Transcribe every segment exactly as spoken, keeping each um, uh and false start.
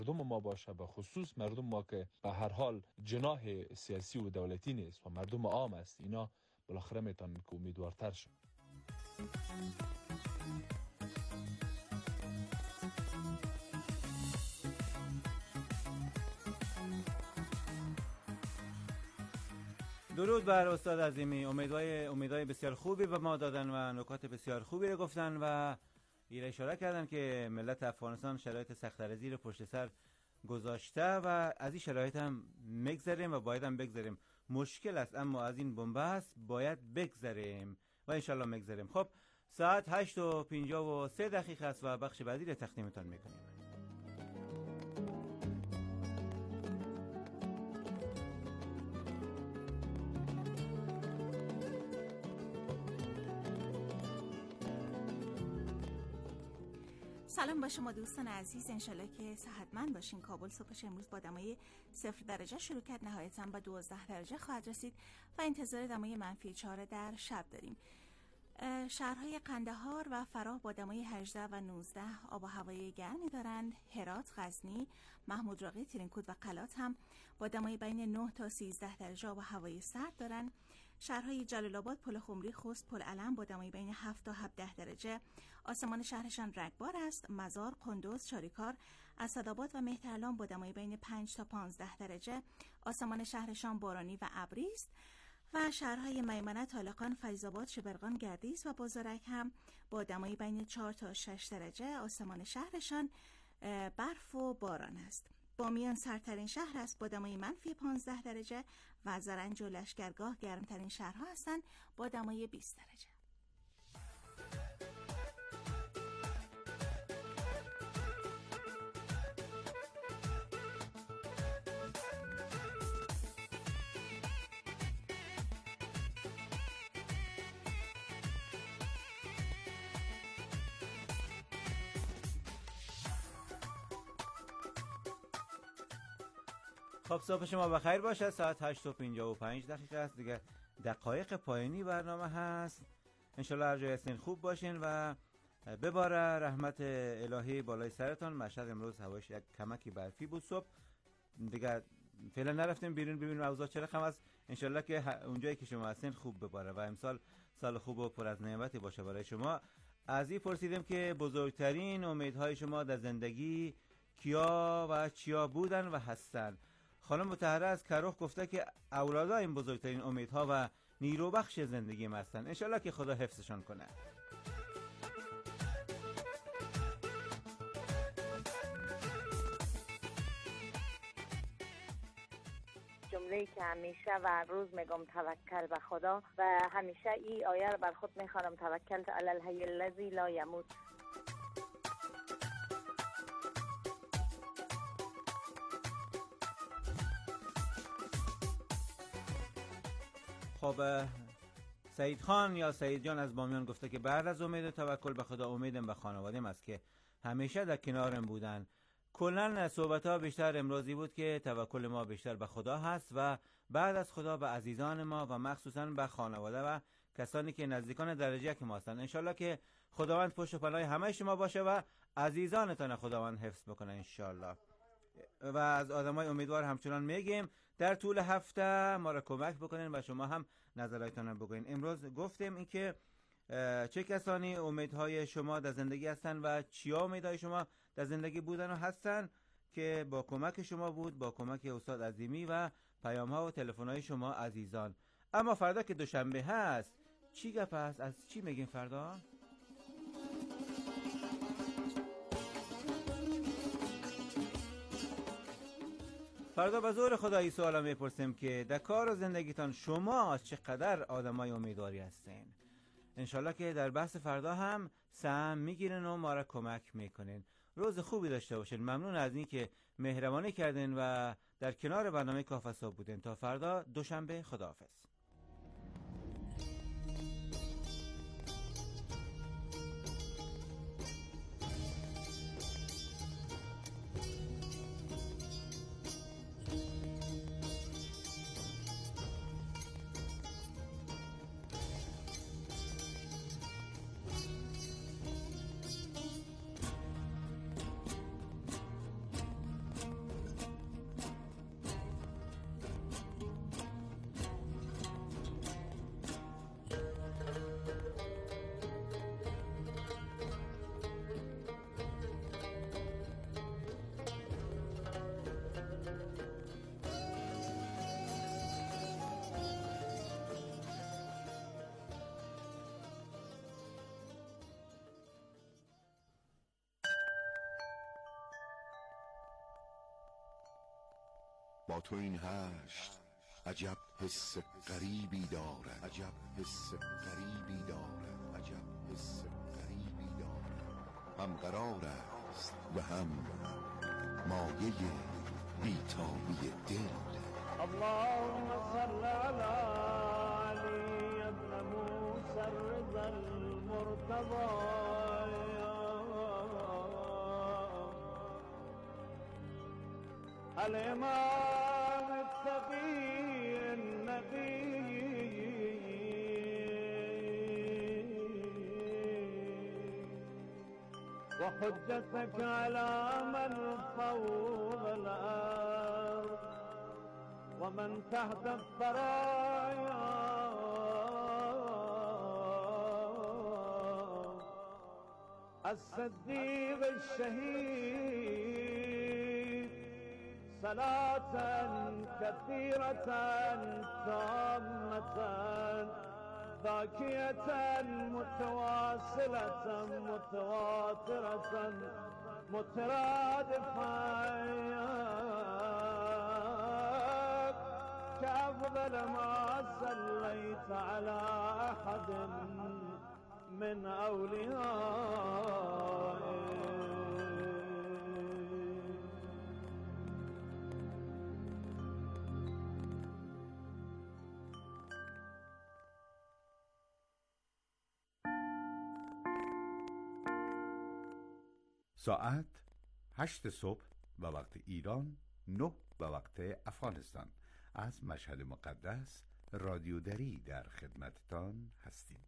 مردم ما باشه، به خصوص مردم ما که به هر حال جناح سیاسی و دولتی نیست و مردم عام است، اینا بالاخره میتونن که امیدوارتر شد. درود بر استاد عظیمی. امیدوای امیدوای بسیار خوبی به ما دادن و نکات بسیار خوبی رو گفتن و ایره اشاره کردن که ملت افغانستان شرایط سخت‌ترزی رو پشت سر گذاشته و از این شرایط هم میگذریم و باید هم بگذریم. مشکل است اما از این بنبست باید بگذریم و انشالله میگذریم. خب ساعت هشت و پنجاه و سه دقیقه است و بخش بعدی رو تقدیمتان میکنیم. سلام با شما دوستان عزیز، انشالله که صحتمند باشین. کابل صبحش امروز با دمای صفر درجه شروع کرد، نهایتاً با دوازده درجه خواهد رسید و انتظار دمای منفی چهار در شب داریم. شهرهای قندهار و فراه با دمای هجده و نوزده آب و هوای گرمی دارند. هرات، غزنی، محمود راقی، ترینکود و قلات هم با دمای بین نه تا سیزده درجه آب و هوای سرد دارند. شهرهای جلال آباد، پل خمری، خوست، پل علم با دمای بین هفت تا هفده درجه آسمان شهرشان رگبار است. مزار، قندوز، چاریکار، اسدآباد و مهترلام با دمای بین پنج تا پانزده درجه آسمان شهرشان بارانی و ابری است. و شهرهای میمنه، طالقان، فیض‌آباد، شبرغان، گردیز و بازارک هم با دمای بین چهار تا شش درجه آسمان شهرشان برف و باران است. بامیان سردترین شهر است با دمای منفی پانزده درجه و زرنج و لشکرگاه گرمترین شهرها هستند با دمای بیست درجه. خب صبح شما بخیر باشه. ساعت هشت و پنجاه و پنج دقیقه است دیگه، دقایق پایانی برنامه هست. انشالله هر جای هستین خوب باشین و بباره رحمت الهی بالای سرتان. مشهد امروز هواش یک کمکی برفی بود صبح دیگه، فعلا نرفتیم بیرون ببینیم اوضاع چه رقم است. انشالله که اونجایی که شما هستین خوب بباره و امسال سال خوب و پر از نعمتی باشه برای شما. از این پرسیدم که بزرگترین امیدهای شما در زندگی کیا و چیا بودن و هستن؟ خانم مطهره از کروخ گفته که اولادا این بزرگترین امیدها و نیروبخش زندگی ما هستن. انشالله که خدا حفظشان کنه. جمله‌ای که همیشه و روز میگم توکل به خدا و همیشه این آیه رو بر خود میخوانم، توکلت علی الحی الذی لا یموت. خب سعید خان یا سعید جان از بامیان گفته که بعد از امید و توکل به خدا امیدم به خانواده‌ام است که همیشه در کنارم بودن. کلاً صحبت ها بیشتر امروزی بود که توکل ما بیشتر به خدا هست و بعد از خدا به عزیزان ما و مخصوصاً به خانواده و کسانی که نزدیکان درجه که ما هستند. انشالله که خداوند پشت و پناه همه شما باشه و عزیزانتان خداوند حفظ بکنه انشالله. و از آدمای امیدوار همچنان میگیم در طول هفته ما را کمک بکنین و شما هم نظراتتان رو بگوین. امروز گفتیم این که چه کسانی امیدهای شما در زندگی هستن و چیا امیدهای شما در زندگی بودن و هستن که با کمک شما بود، با کمک استاد عظیمی و پیام ها و تلفن های شما عزیزان. اما فردا که دوشنبه هست چی گپ هست؟ از چی میگیم فردا؟ فردا به زور خدایی سوالا میپرسیم که در کار و زندگیتان شما چقدر آدمای امیدواری هستین. انشالله که در بحث فردا هم سهم میگیرین و ما را کمک میکنین. روز خوبی داشته باشین. ممنون از این که مهربانی کردین و در کنار برنامه کافه صبح بودین. تا فردا دوشنبه، خداحافظ. با تو این هشت عجب حس غریبی دارد، عجب حس غریبی دارد، عجب حس غریبی دارد. هم قرار است و هم مایه بیتابی دل. اللهم صل على علي ابن موسى الرضا المرتضى الإمام التقي النقي وحجتك على من فوق الأرض ومن تحت الثرايا الصديق الشهيد صلاة كثيرة تامة ذاكية متواصلة متواترة مترادفة كأفضل ما صليت على أحد من أوليائك. ساعت هشت صبح به وقت ایران، نه به وقت افغانستان. از مشهد مقدس رادیو دری در خدمتتان هستیم.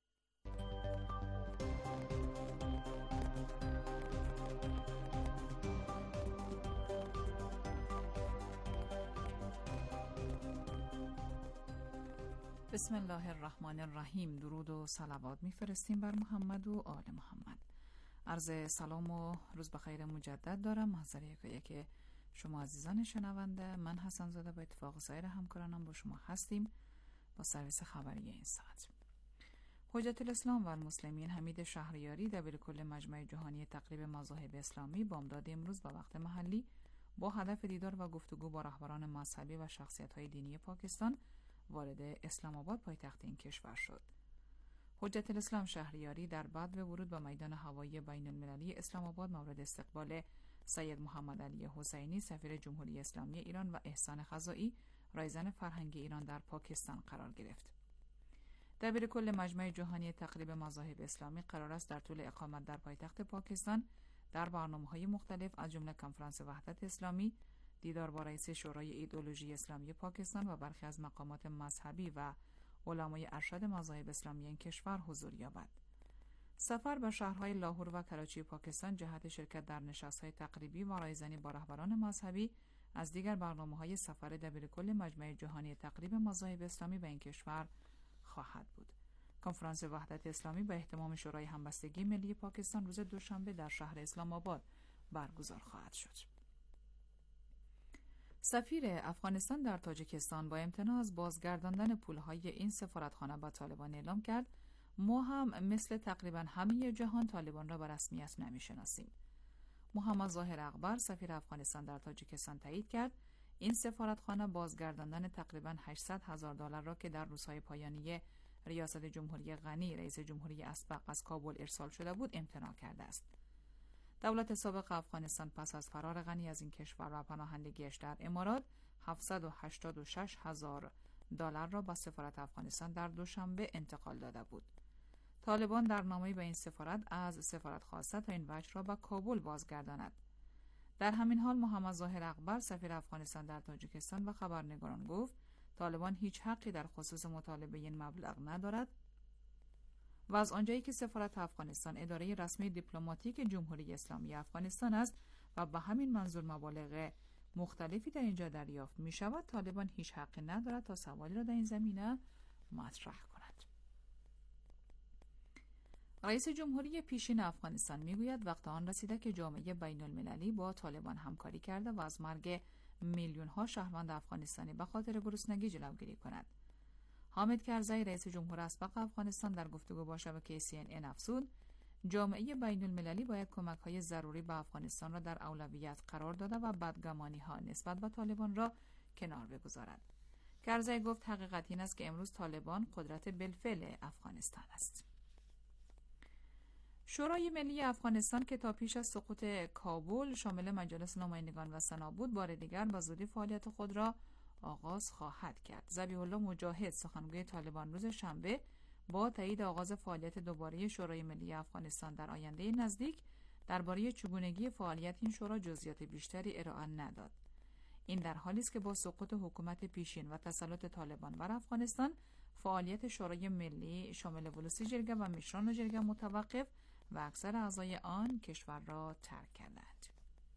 بسم الله الرحمن الرحیم. درود و صلوات میفرستیم بر محمد و آل محمد. عرض سلام و روز بخیر مجدد دارم. محضر یکایی که شما عزیزان شنونده، من حسن زاده با اتفاق سایر همکارانم با شما هستیم با سرویس خبری این ساعت. حجت الاسلام و المسلمین حمید شهریاری دبیرکل مجمع جهانی تقریب مذاهب اسلامی بامداد امروز به وقت محلی با هدف دیدار و گفتگو با رهبران مذهبی و شخصیت‌های دینی پاکستان وارد اسلام آباد پایتخت این کشور شد. حجت الاسلام شهریاری در بعد ورود به میدان هوایی بین المللی اسلام آباد مورد استقبال سید محمد علی حسینی سفیر جمهوری اسلامی ایران و احسان خزائی رایزن فرهنگی ایران در پاکستان قرار گرفت. دبیرکل مجمع جهانی تقریب مذاهب اسلامی قرار است در طول اقامت در پایتخت پاکستان در برنامه‌های مختلف از جمله کنفرانس وحدت اسلامی، دیدار با رئیس شورای ایدئولوژی اسلامی پاکستان و برخی از مقامات مذهبی و علمای ارشد مذاهب اسلامی این کشور حضور یابد. سفر به شهرهای لاهور و کراچی پاکستان جهت شرکت در نشست‌های تقریبی و رایزنی با رهبران مذهبی از دیگر برنامه‌های سفر دبیرکل مجمع جهانی تقریب مذاهب اسلامی به این کشور خواهد بود. کنفرانس وحدت اسلامی به اهتمام شورای همبستگی ملی پاکستان روز دوشنبه در شهر اسلام آباد برگزار خواهد شد. سفیر افغانستان در تاجیکستان با امتناع از بازگرداندن پولهای این سفارتخانه به طالبان اعلام کرد ما هم مثل تقریبا همه جهان طالبان را به رسمیت نمی‌شناسیم. محمد ظاهر اکبر سفیر افغانستان در تاجیکستان تایید کرد این سفارتخانه بازگرداندن تقریبا هشتصد هزار دلار را که در روزهای پایانی ریاست جمهوری غنی رئیس جمهوری اسبق از کابل ارسال شده بود امتناع کرده است. دولت سابق افغانستان پس از فرار غنی از این کشور و پناهندگیش در امارات هفتصد و هشتاد و شش هزار دلار را با سفارت افغانستان در دوشنبه انتقال داده بود. طالبان در نامه‌ای به این سفارت از سفارت خواسته تا این وجه را به کابل بازگرداند. در همین حال محمد ظاهر اکبر سفیر افغانستان در تاجیکستان و خبرنگاران گفت طالبان هیچ حقی در خصوص مطالبه این مبلغ ندارد و از آنجایی که سفارت افغانستان اداره رسمی دیپلماتیک جمهوری اسلامی افغانستان است و به همین منظور مبالغ مختلفی در اینجا دریافت می شود، طالبان هیچ حقی ندارد تا سوالی را در این زمینه مطرح کند. رئیس جمهوری پیشین افغانستان میگوید وقت آن رسیده که جامعه بین المللی با طالبان همکاری کرده و از مرگ میلیون ها شهروند افغانستانی به خاطر گرسنگی جلوگیری کند. حامد کرزی رئیس جمهور اسبق افغانستان در گفتگو با شبکه سی ان ان افزود جامعه بین المللی باید کمک‌های ضروری به افغانستان را در اولویت قرار داده و بدگمانی‌ها نسبت به طالبان را کنار بگذارد. کرزی گفت حقیقت این است که امروز طالبان قدرت بالفعل افغانستان است. شورای ملی افغانستان که تا پیش از سقوط کابل شامل مجلس نمایندگان و سنا بود، بار دیگر به زودی فعالیت خود را آغاز خواهد کرد. ذبیح الله مجاهد، سخنگوی طالبان، روز شنبه با تایید آغاز فعالیت دوباره شورای ملی افغانستان در آینده نزدیک درباره چگونگی فعالیت این شورا جزئیات بیشتری ارائه نداد. این در حالی است که با سقوط حکومت پیشین و تسلط طالبان بر افغانستان، فعالیت شورای ملی شامل ولوسی جرگه و مشران جرگه متوقف و اکثر اعضای آن کشور را ترک کردند.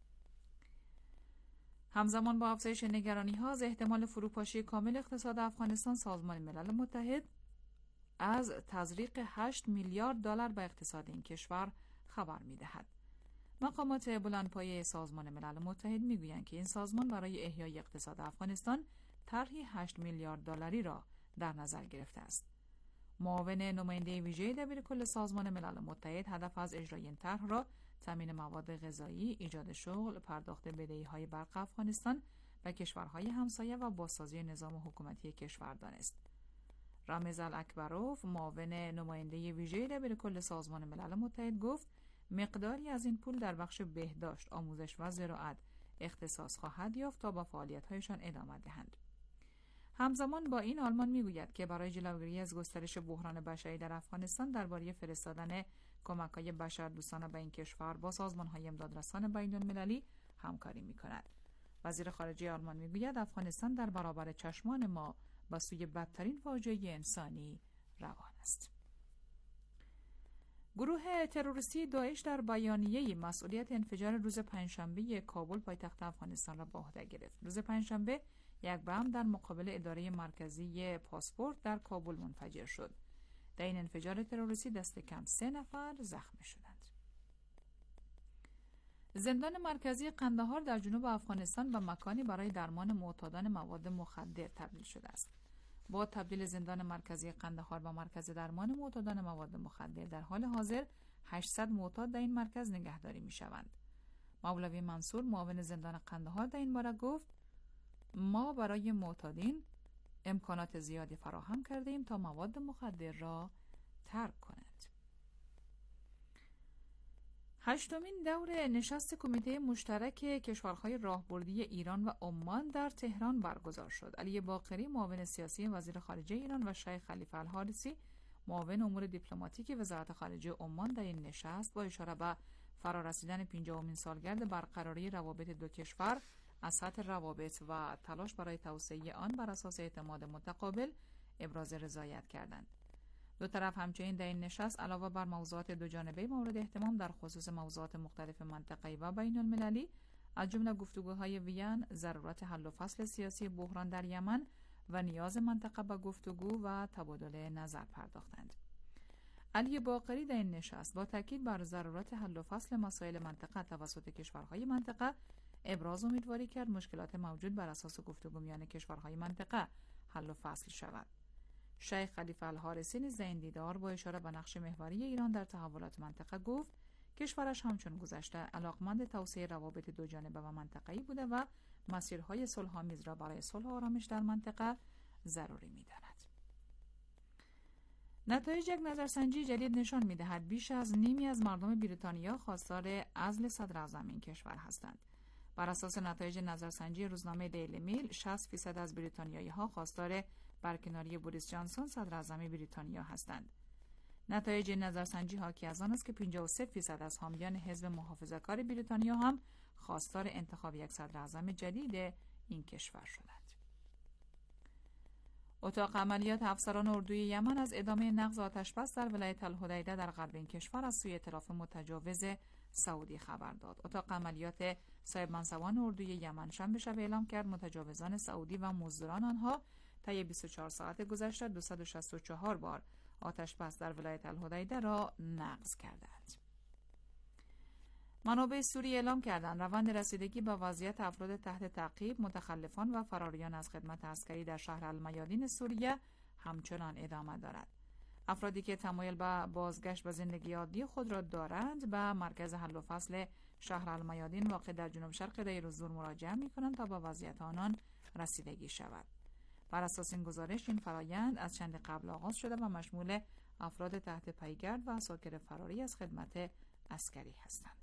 همزمان با افزایش نگرانی‌ها از احتمال فروپاشی کامل اقتصاد افغانستان، سازمان ملل متحد از تزریق هشت میلیارد دلار به اقتصاد این کشور خبر می‌دهد. مقامات بلندپایه سازمان ملل متحد می‌گویند که این سازمان برای احیای اقتصاد افغانستان طرحی هشت میلیارد دلاری را در نظر گرفته است. معاون نماینده ویژه دبیرکل سازمان ملل متحد هدف از اجرای این طرح را تامین مواد غذایی، ایجاد شغل، پرداخت بدهی‌های برق افغانستان و کشورهای همسایه و بازسازی نظام حکومتی کشور دانست. رامز الاکبروف، معاون نماینده ویژه دبیرکل سازمان ملل متحد، گفت مقداری از این پول در بخش بهداشت، آموزش و زراعت اختصاص خواهد یافت تا با فعالیت‌هایشان ادامه دهند. همزمان با این آلمان میگوید که برای جلوگیری از گسترش بحران بشری در افغانستان درباره فرستادن کمک‌های بشردوستانه به این کشور با سازمان‌های امدادرسان بین‌المللی همکاری می‌کند. وزیر خارجه آلمان میگوید افغانستان در برابر چشمان ما به سوی بدترین فاجعه انسانی روان است. گروه تروریستی داعش در بیانیه‌ای مسئولیت انفجار روز پنجشنبه کابل پایتخت افغانستان را به عهده گرفت. روز پنجشنبه یک بم در مقابل اداره مرکزی پاسپورت در کابل منفجر شد. در این انفجار تروریستی دست کم سه نفر زخمی شدند. زندان مرکزی قندهار در جنوب افغانستان به مکانی برای درمان معتادان مواد مخدر تبدیل شده است. با تبدیل زندان مرکزی قندهار به مرکز درمان معتادان مواد مخدر، در حال حاضر هشتصد معتاد در این مرکز نگهداری می شوند. مولوی منصور، معاون زندان قندهار، در این باره گفت ما برای معتادین امکانات زیادی فراهم کرده ایم تا مواد مخدر را ترک کنند. هشتمین دور نشست کمیته مشترک کشورهای راهبردی ایران و عمان در تهران برگزار شد. علی باقری، معاون سیاسی وزیر خارجه ایران، و شیخ خلیفه الحارثی، معاون امور دیپلماتیک وزارت خارجه عمان در این نشست با اشاره به فرارسیدن پنجاهمین سالگرد برقراری روابط دو کشور از سطح روابط و تلاش برای توسعه آن بر اساس اعتماد متقابل ابراز رضایت کردند. دو طرف همچنین در این نشست علاوه بر موضوعات دو جانبه مورد اهتمام در خصوص موضوعات مختلف منطقه‌ای و بین المللی، از جمله گفتگوهای وین، ضرورت حل و فصل سیاسی بحران در یمن و نیاز منطقه به گفتگو و تبادل نظر پرداختند. علی باقری در این نشست با تاکید بر ضرورت حل و فصل مسائل منطقه توسط کشورهای منطقه ابراز امیدواری کرد مشکلات موجود بر اساس گفتگو میان کشورهای منطقه حل و فصل شود. شیخ خلیفه الحارثی نیز در این دیدار با اشاره به نقش محوری ایران در تحولات منطقه گفت کشورش همچون گذشته علاقمند توسعه روابط دو جانبه و منطقه‌ای بوده و مسیرهای صلح‌آمیز را برای صلح و آرامش در منطقه ضروری می‌داند. نتایج یک نظرسنجی جدید نشان می‌دهد بیش از نیمی از مردم بریتانیا خواستار عزل صدر اعظم این کشور هستند. بر اساس نتایج نظرسنجی روزنامه دیلی میل، شصت فیصد از بریتانیایی‌ها خواستار برکناری بوریس جانسون صدر اعظم بریتانیا هستند. نتایج نظرسنجی حاکی از آن است که پنجاه و سه فیصد از حامیان حزب محافظه‌کار بریتانیا هم خواستار انتخاب یک صدر اعظم جدید این کشور شدند. اتاق عملیات افسران اردوی یمن از ادامه نقض آتش‌بس در ولایت الحدیده در غرب این کشور از سوی ائتلاف متجاوز سعودی خبر داد. اتاق عملیات صاحب منصبان اردوی یمن شنبه شب اعلام کرد متجاوزان سعودی و مزدوران آنها طی بیست و چهار ساعت گذشته دویست و شصت و چهار بار آتش‌بس در ولایت الحدیده را نقض کردند. منابع سوریه اعلام کردند روند رسیدگی به وضعیت افراد تحت تعقیب، متخلفان و فراریان از خدمت عسکری در شهر المیادین سوریه همچنان ادامه دارد. افرادی که تمایل به بازگشت به زندگی عادی خود را دارند به مرکز حل و فصل شهر المیادین واقع در جنوب شرق دیر الزور مراجعه می کنند تا به وضعیت آنان رسیدگی شود. بر اساس این گزارش این فرایند از چند قبل آغاز شده و مشمول افراد تحت پیگرد و اساکر فراری از خدمت عسکری هستند.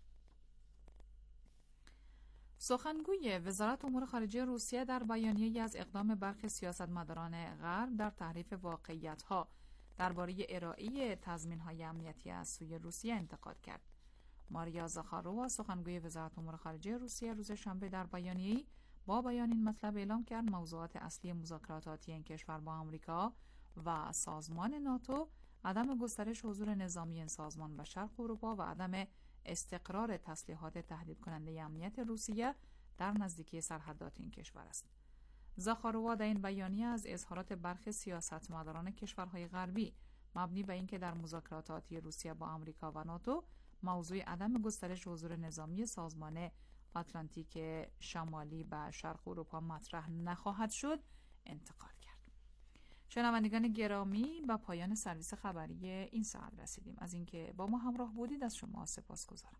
سخنگوی وزارت امور خارجه روسیه در بیانیه‌ای از اقدام برخی سیاستمداران غرب در تحریف واقعیت‌ها درباره ارائه تضمین‌های امنیتی از سوی روسیه انتقاد کرد. ماریا زاخاروا سخنگوی وزارت امور خارجه روسیه روز شنبه در بیانیه‌ای با بیان این مطلب اعلام کرد موضوعات اصلی مذاکرات آتی این کشور با آمریکا و سازمان ناتو عدم گسترش حضور نظامی این سازمان به شرق اروپا و عدم استقرار تسلیحات تهدید کننده امنیت روسیه در نزدیکی سرحدات این کشور است. زاخاروا در این بیانیه از اظهارات برخی سیاستمداران کشورهای غربی مبنی بر اینکه در مذاکرات آتی روسیه با آمریکا و ناتو موضوع عدم گسترش حضور نظامی سازمان آتلانتیک شمالی به شرق اروپا مطرح نخواهد شد انتقاد کرد. شنوندگان گرامی، به پایان سرویس خبری این ساعت رسیدیم. از اینکه با ما همراه بودید از شما سپاسگزارم.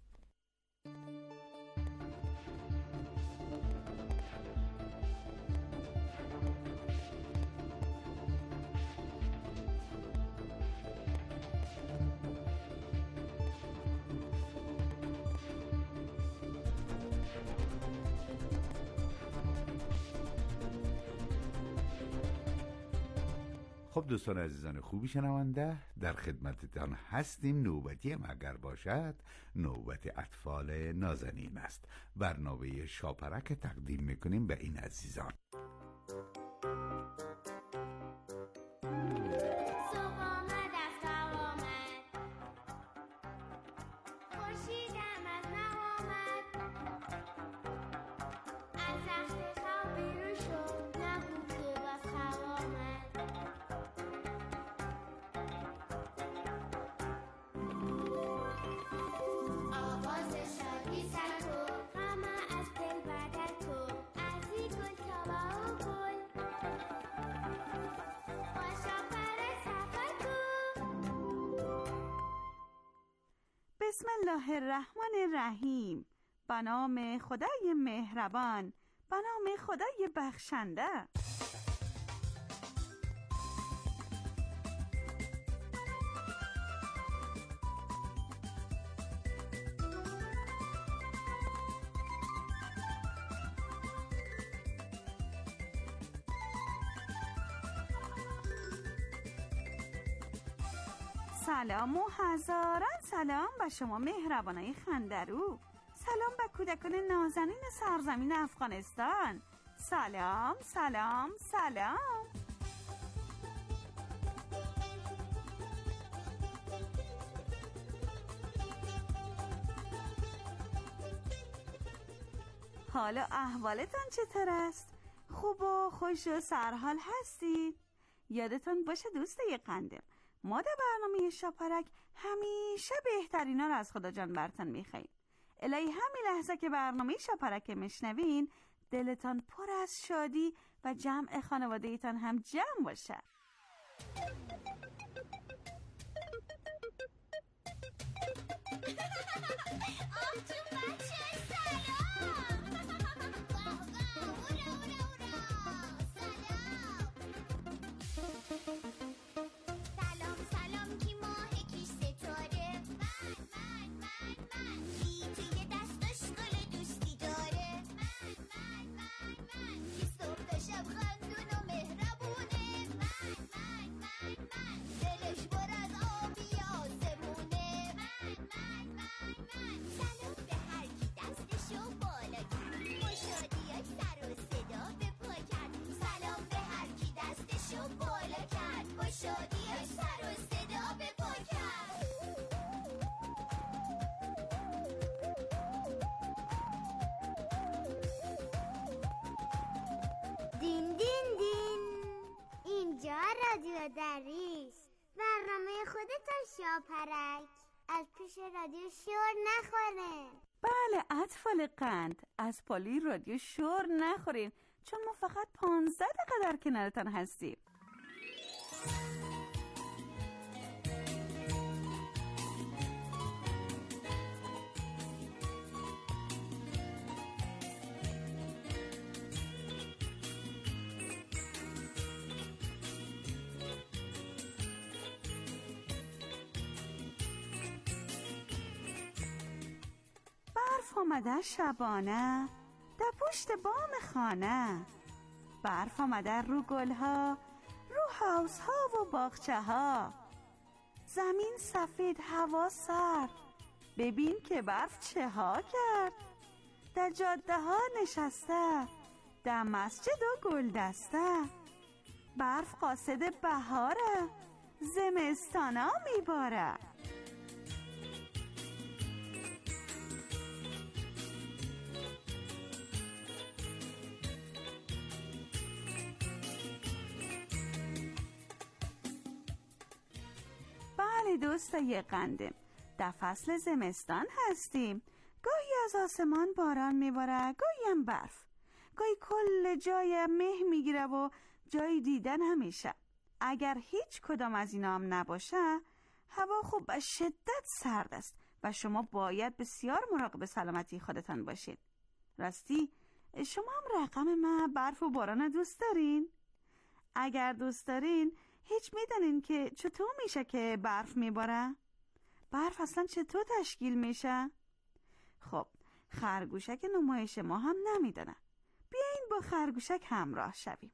خب دوستان عزیزان خوبی شنونده، در خدمتتان هستیم. نوبتی هم اگر باشد نوبت اطفال نازنین است. برنامه شاپرک تقدیم میکنیم به این عزیزان. بسم الله الرحمن الرحیم. به نام خدای مهربان، به نام خدای بخشنده. سلام و هزاران سلام به شما مهربانای خندرو. سلام به کودکان نازنین سرزمین افغانستان. سلام سلام سلام. حالا احوالتان چطور است؟ خوب و خوش و سرحال هستید؟ یادتان باشه دوستای قندم، ما در برنامه شاپرک همیشه بهترینا رو از خدا جان برتن میخواییم. الهی همین لحظه که برنامه شاپرک میشنوین دلتان پر از شادی و جمع خانواده ایتان هم جمع باشه. دین دین دین، اینجا رادیو دریست، برنامه خودتان شاپرک. از پیش رادیو شور نخوره. بله اطفال قند، از پالی رادیو شور نخورین، چون ما فقط پانزده دقیقه در کنارتان هستیم. برف آمده شبانه در پشت بام خانه. برف آمده رو گلها، رو حوض ها و باغچه ها. زمین سفید، هوا سرد، ببین که برف چه ها کرد. در جاده ها نشسته، در مسجد و گلدسته. برف قاصد بهاره، زمستانا میباره. بله دوستای قندم، در فصل زمستان هستیم. گاهی از آسمان باران میباره، گاهی هم برف. گاهی کل جای مه میگیره و جای دیدن همیشه. اگر هیچ کدام از اینا هم نباشه، هوا خوب به شدت سرد است و شما باید بسیار مراقب سلامتی خودتان باشید. راستی شما هم رقم من برف و باران دوست دارین؟ اگر دوست دارین هیچ میدونین که چطور میشه که برف میباره؟ برف اصلا چطور تشکیل میشه؟ خب خرگوشک نمایش ما هم نمیدونه. بیاین با خرگوشک همراه شویم.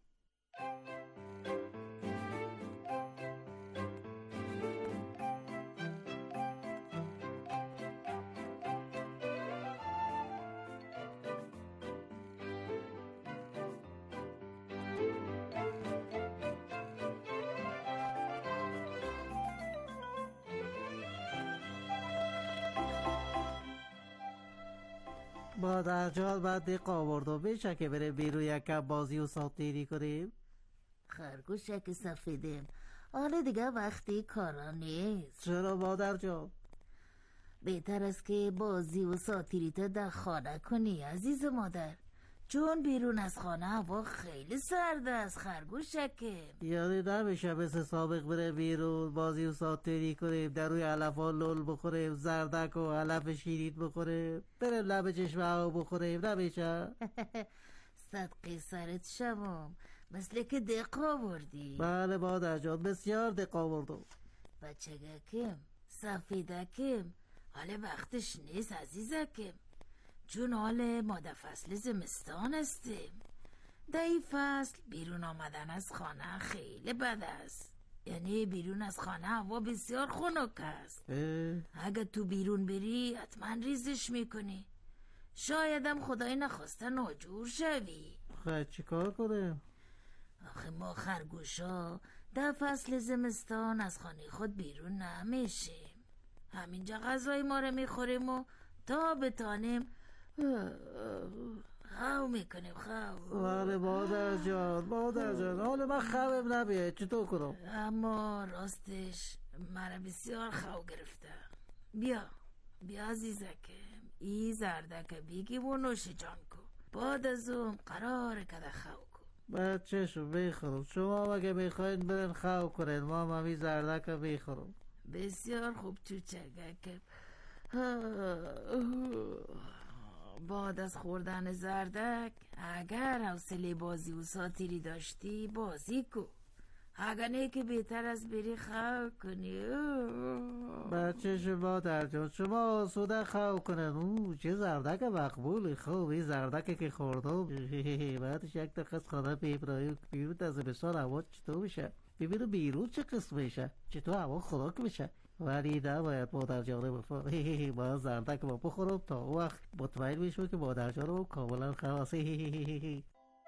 مادر جان من دیق آوردم، میشه که بریم بیرون یکم بازی و ساتیری کنیم؟ خرگوشک سفیدم، حالا دیگه وقتی کارا نیست. چرا مادر جان؟ بهتر است که بازی و ساتیریت در خانه کنی عزیز مادر، چون بیرون از خانه هوا خیلی سرد است خرگوشکم. یعنی نمیشه مثل سابق بره بیرون بازی و ساتیری کنیم، در روی علف ها لول بخوریم، زردک و علف شیرین بخوریم، بریم لب چشمه ها بخوریم، نمیشه؟ صدقه سرت شمام، مثل که دقا بردی. بله مادر جان، بسیار دقا بردم. بچگکم سفیدکم، حالا وقتش نیست عزیزکم، چون حال ما در فصل زمستان هستیم. در این فصل بیرون آمدن از خانه خیلی بد است. یعنی بیرون از خانه هوا بسیار خنک است. اگه تو بیرون بری حتما ریزش میکنی، شایدم خدای نخواسته ناجور شوی. خیلی چی کار کنیم؟ آخه ما خرگوشا در فصل زمستان از خانه خود بیرون نمیشیم، همینجا غذای ما رو میخوریم و تا بتانیم خو میکنیم. خو بله مادر جان، مادر جان، حالا من خوام نمیاد، چطور کنم؟ اما راستش مرا بسیار خو گرفته. بیا بیا عزیزکم، ای زردک بگیم و نوش جان کن، بعد از اون قراره که خو کن. بچه شو میخورم، شما اگه میخواین برن خو کنین، ما هم این زردک میخورم. بسیار خوب چوچکم. بعد از خوردن زردک اگر حوصله بازی و ساتیری داشتی بازی کو، اگر نه که بهتر از بری خو کنی. بچه شما در جان، شما آسوده خو کنن. او چه زردک مقبولی. خوب این زردک که خوردم بعدش یک دقیقه از خانه به ابراهیم بیرون از بسار هوا چطور میشه، ببینو بیرون چه قسم میشه، چطور هوا خنک میشه. ولی نباید مادر جانه بفرم، باید زردک با بخورم تا وقت مطمئن میشم که مادر جانه کاملا خلاصه.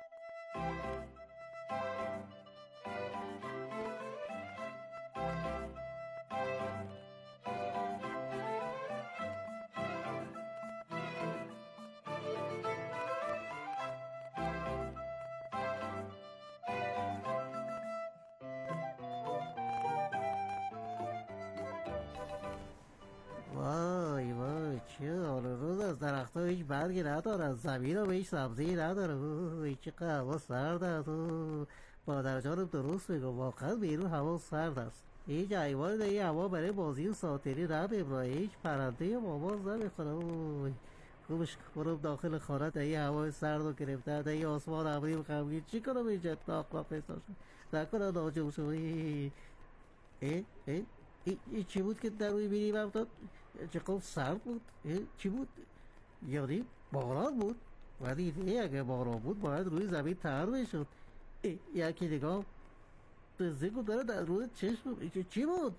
وای وای چه حال روز، از درخت ها هیچ برگی ندارن، زمین ها به هیچ سبزی نداره. وای چه هوا سرد است. مادر جانم درست میگم، واقعا بیرون هوا سرد است. هیچ حیوان در این هوا برای بازی و ساتیری نمیبره، هیچ پرنده مامان نمیخوره. خوبش برم داخل خانه در این هوای سرد و گرفته، در این آسمان ابری و غمگین، چی کنم اینجا تاق و پیساشم نکنه ناجور شو. ای ای ای ای چی بود که در روی میریم افتاد؟ چقدر سرد بود. چی بود؟ یعنی باران بود؟ ولی نه، اگه باران بود باید روی زمین تر میشد. یکی نگاه بزنگو داره در روی چشم. چی بود؟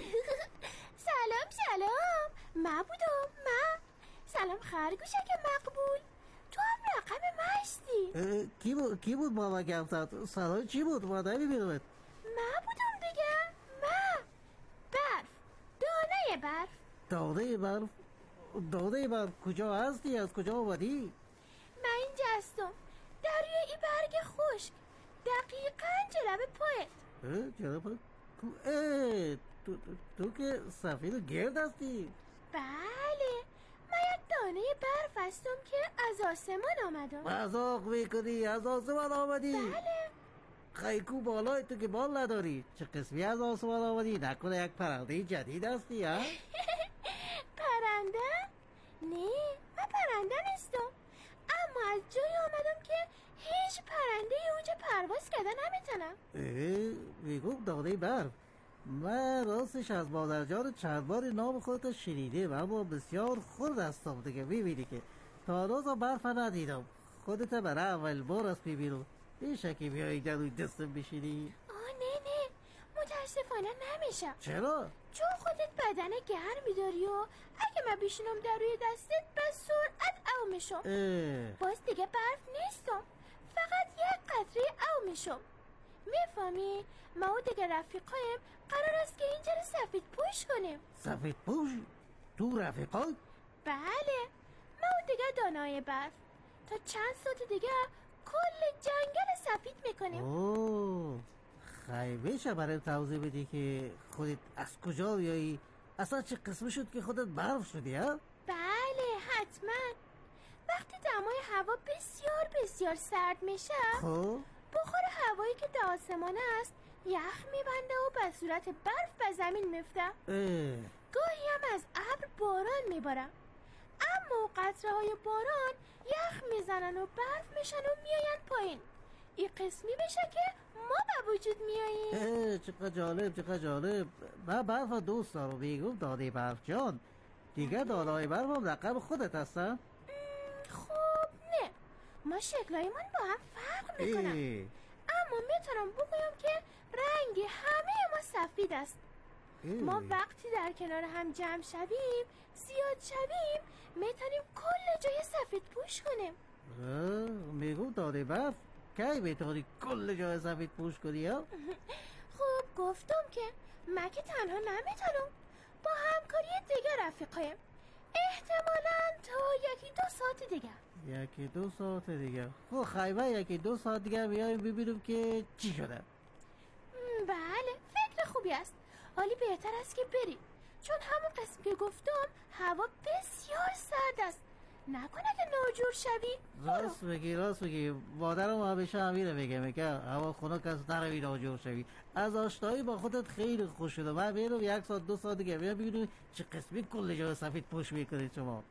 سلام سلام، ما بودم ما. سلام خرگوشک مقبول، تو هم رقم ما هستی. کی بود کی بود ماما گم زد؟ صدای چی بود؟ ما نمیبینمت. ما بودم دیگه، ما. برف، دانه برف. دانه برف؟ دانه برف کجا هستی؟ از کجا آمدی؟ من اینجا هستم، در روی این برگ خشک، دقیقاً جلب پایت. جلب پایت؟ اه تو, تو, تو که سفید گرد هستی. بله، من یک دانه برف هستم که از آسمان آمدم. مذاق میکنی؟ از آسمان آمدی؟ بله. خیکو بالای تو که بال نداری، چه قسمی از آسمان آمدی؟ نکنه یک پرنده جدید هستی ها؟ پرنده؟ نه، من پرنده نیستم، اما از جایی آمدم که هیچ پرنده اونجا پرواز کرده نمیتونم. میگم دانه برف. من راستش از مادرجان چند بار نام خودت شنیدم، اما بسیار خرد هستم دیگه. میبینی که تا روز برف ندیدم. خودت برای اول بار است میبینم. میشه که بیایی در روی دستم بشینی؟ آه نه نه، متاسفانه نمیشه. چرا؟ چون خودت بدن گرمی داری و اگه من بشینم در روی دستت به سرعت او میشم. باز دیگه برف نیستم، فقط یک قطره او میشم. میفهمی؟ ما و دیگه رفیقایم قرار است که اینجا رو سفید پوش کنیم. سفید پوش؟ تو رفیقای؟ بله، ما و دیگه دانای برف تا چند ساعت دیگه کل جنگل سفید میکنیم. اوه، خیلی میشه برای توضیح بدی که خودت از کجا بیایی؟ اصلا چه قسمه شد که خودت برف شدی ها؟ بله حتما. وقتی دمای هوا بسیار بسیار سرد میشه، خب بخار هوایی که در آسمان است یخ میبنده و به صورت برف به زمین میفته. گاهی هم از ابر باران میباره، اما قطره های باران یخ میزنن و برف میشن و میاین پایین. این قسمی بشه که ما به وجود میاییم. چقدر جالب چقدر جالب. من برف دوست دارم. میگم دانه برف جان، دیگه دانه برف هم رقم خودت هستن؟ خب نه، ما شکلایمان با هم فرق میکنم، اما میتونم بگویم که رنگ همه ما سفید است. ما وقتی در کنار هم جمع شویم، زیاد شویم، میتونیم کل جای سفید پوش کنیم. میگم دانه برف کی میتونی کل جای سفید پوش کنی ها؟ خب گفتم که من که تنها نمیتونم، با همکاری دیگه رفیقایم. احتمالاً تا یکی دو ساعت دیگه. یکی دو ساعت دیگه؟ خب خیبه یکی دو ساعت دیگه بیایم ببینیم که چی شده. بله، فکر خوبی است. حالی بهتر است که بری، چون همون قسم که گفتم هوا بسیار سرد است. نکنه که ناجور شوی. راست بگی راست بگی. مادرم همیشه همینه میگه، میگه هوا خنک است نروی ناجور شوی. از آشنایی با خودت خیلی خوش شده. من میرم یک ساعت دو ساعت دیگه بیام ببینیم چه قسمی کل جا سفید پوش میکنید شما.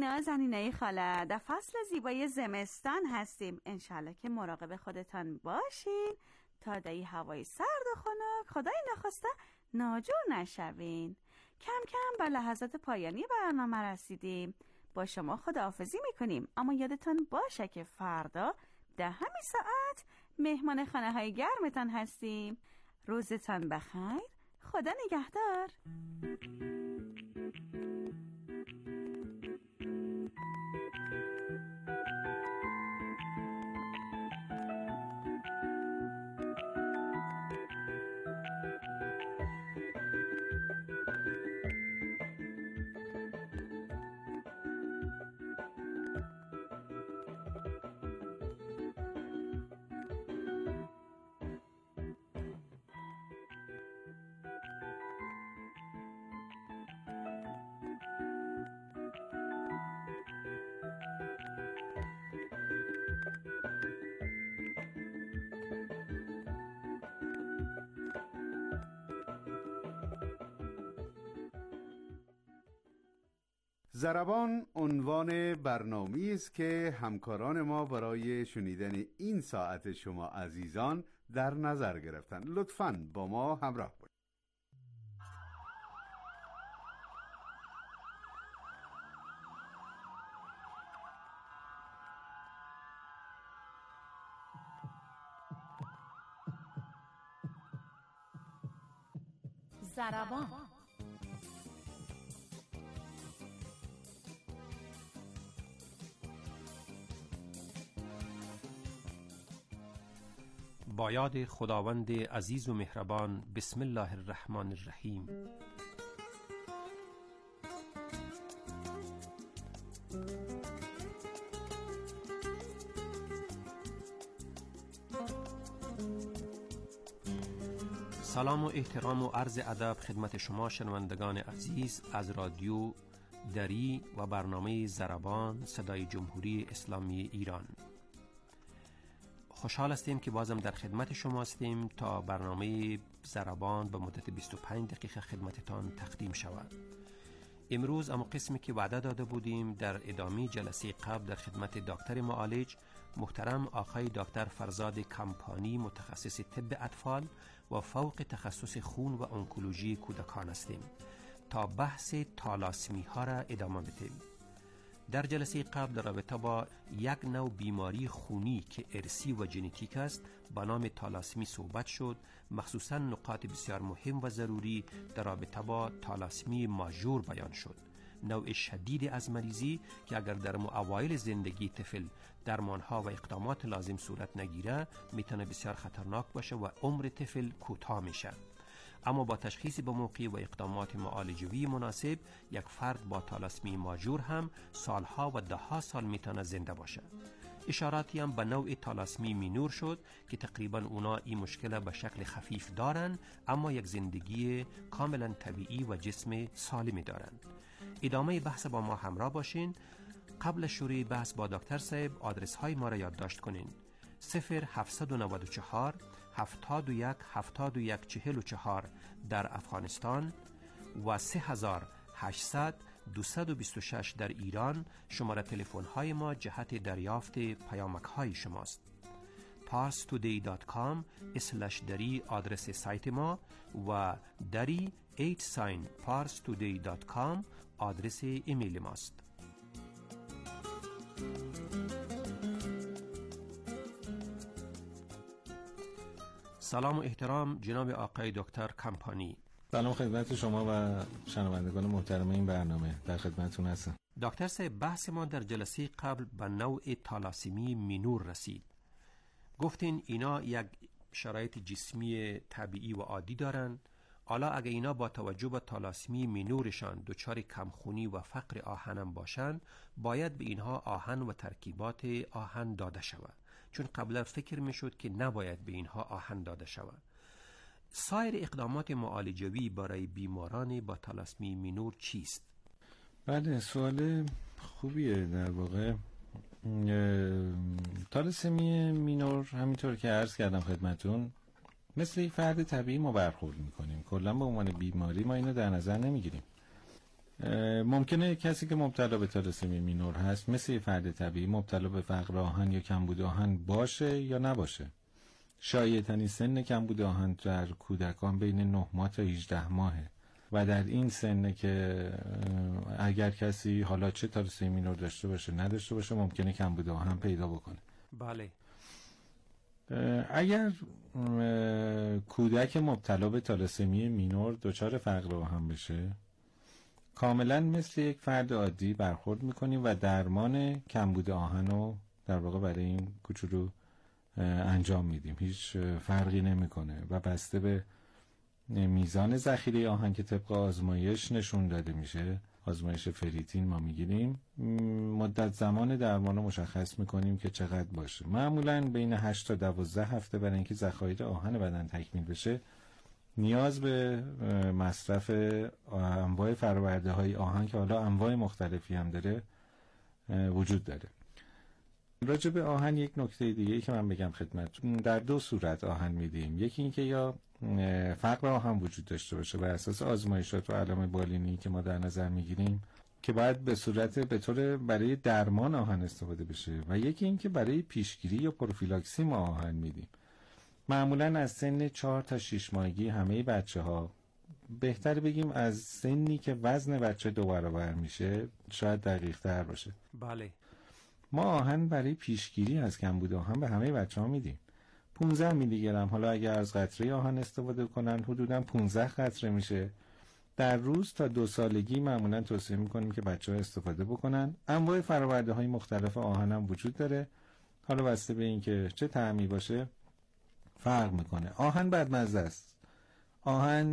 نازنینه خاله، در فصل زیبای زمستان هستیم. انشالله که مراقب خودتان باشین تا در این هوای سرد و خنک خدای نخواسته ناجور نشوین. کم کم به لحظات پایانی برنامه رسیدیم. با شما خداحافظی میکنیم، اما یادتان باشه که فردا در همین ساعت مهمان خانه های گرمتان هستیم. روزتان بخیر، خدا نگهدار. ضربان عنوان برنامه‌ای است که همکاران ما برای شنیدن این ساعت شما عزیزان در نظر گرفتن. لطفاً با ما همراه باشید. ضربان. با یاد خداوند عزیز و مهربان. بسم الله الرحمن الرحیم. سلام و احترام و عرض ادب خدمت شما شنوندگان عزیز از رادیو دری و برنامه ضربان صدای جمهوری اسلامی ایران. خوشحال هستیم که بازم در خدمت شما هستیم تا برنامه ضربان به مدت بیست و پنج دقیقه خدمتتان تقدیم شود. امروز اما قسمی که وعده داده بودیم در ادامه جلسه قبل در خدمت دکتر معالج محترم آقای دکتر فرزاد کمپانی، متخصص طب اطفال و فوق تخصص خون و انکولوژی کودکان هستیم تا بحث تالاسمی ها را ادامه بدیم. در جلسه قبل در رابطه با یک نوع بیماری خونی که ارثی و ژنتیک است با نام تالاسمی صحبت شد، مخصوصا نقاط بسیار مهم و ضروری در رابطه با تالاسمی ماژور بیان شد. نوع شدید از مریضی که اگر در اوایل زندگی طفل درمانها و اقدامات لازم صورت نگیره میتونه بسیار خطرناک باشه و عمر طفل کوتاه میشه. اما با تشخیص به موقع و اقدامات معالجوی مناسب یک فرد با تالاسمی ماژور هم سالها و ده ها سال میتونه زنده باشه. اشاراتی هم به نوع تالاسمی مینور شد که تقریبا اونا این مشکل به شکل خفیف دارن اما یک زندگی کاملا طبیعی و جسم سالمی دارن. ادامه بحث با ما همراه باشین. قبل شروع بحث با دکتر صاحب آدرس های ما را یادداشت کنین. صفر هفت نه چهار هفتاد و یک هفتاد و یک چهل و چهار در افغانستان و سه هزار و هشتصد دویست و بیست و شش در ایران. شماره تلفن های ما جهت دریافت پیامک های شماست. پارس تودی دات کام اسلش دری آدرس سایت ما و دری ایت ساین پارس تودی دات کام آدرس ایمیل ماست. سلام و احترام جناب آقای دکتر کمپانی. سلام خدمت شما و شنوندگان محترم این برنامه، در خدمتتون هستم. دکتر صاحب، بحث ما در جلسه قبل به نوع تالاسمی مینور رسید. گفتین اینا یک شرایط جسمی طبیعی و عادی دارن. حالا اگه اینا با توجه به تالاسمی مینورشان دچار کمخونی و فقر آهنم باشن، باید به اینها آهن و ترکیبات آهن داده شود، چون قبلا فکر میشد که نباید به اینها آهن داده شود. سایر اقدامات معالجوی برای بیماران با تالاسمی مینور چیست؟ بله، سوال خوبیه. در واقع تالاسمی مینور همینطور که عرض کردم خدمتون مثل یک فرد طبیعی ما برخورد میکنیم. کلا به عنوان بیماری ما اینو در نظر نمیگیریم. ممکنه کسی که مبتلا به تالاسمی مینور هست مثل یه فرد طبیعی مبتلا به فقر آهن یا کمبود آهن باشه یا نباشه. شایع ترین سن کمبود آهن در کودکان بین نه ماه تا هجده ماهه و در این سن که اگر کسی حالا چه تالاسمی مینور داشته باشه نداشته باشه ممکنه کمبود آهن پیدا بکنه. بله. اگر کودک مبتلا به تالاسمی مینور دچار فقر آهن بشه کاملا مثل یک فرد عادی برخورد میکنیم و درمان کمبود آهن رو در واقع برای این کوچولو انجام میدیم. هیچ فرقی نمیکنه و بسته به میزان ذخیره آهن که طبق آزمایش نشون داده میشه، آزمایش فریتین ما میگیریم، مدت زمان درمان رو مشخص میکنیم که چقدر باشه. معمولا بین هشت تا دوازده هفته برای اینکه ذخایر آهن بدن تکمیل بشه نیاز به مصرف انواع فرآورده های آهن که حالا انواع مختلفی هم داره وجود داره. راجع به آهن یک نکته دیگه که من بگم خدمتتون، در دو صورت آهن میدیم. یکی این که یا فقر آهن وجود داشته باشه بر اساس آزمایشات و علائم بالینی که ما در نظر میگیریم که باید به صورت به طور برای درمان آهن استفاده بشه، و یکی این که برای پیشگیری یا پروفیلاکسی ما آهن میدیم. معمولا از سن چهار تا شش ماهگی همه بچه ها، بهتر بگیم از سنی که وزن بچه دو برابر میشه شاید دقیق تر باشه. بله. ما آهن برای پیشگیری از کمبود آهن به همه بچه ها میدیم. پانزده میلی گرم، حالا اگر از قطره آهن استفاده کنن حدودا پانزده قطره میشه در روز تا دو سالگی. معمولا توصیه میکنیم که بچه ها استفاده بکنن. انواع فرآورده های مختلف آهن هم وجود داره، حالا بسته به این که چه طعمی باشه فرق میکنه. آهن بدمزه است. آهن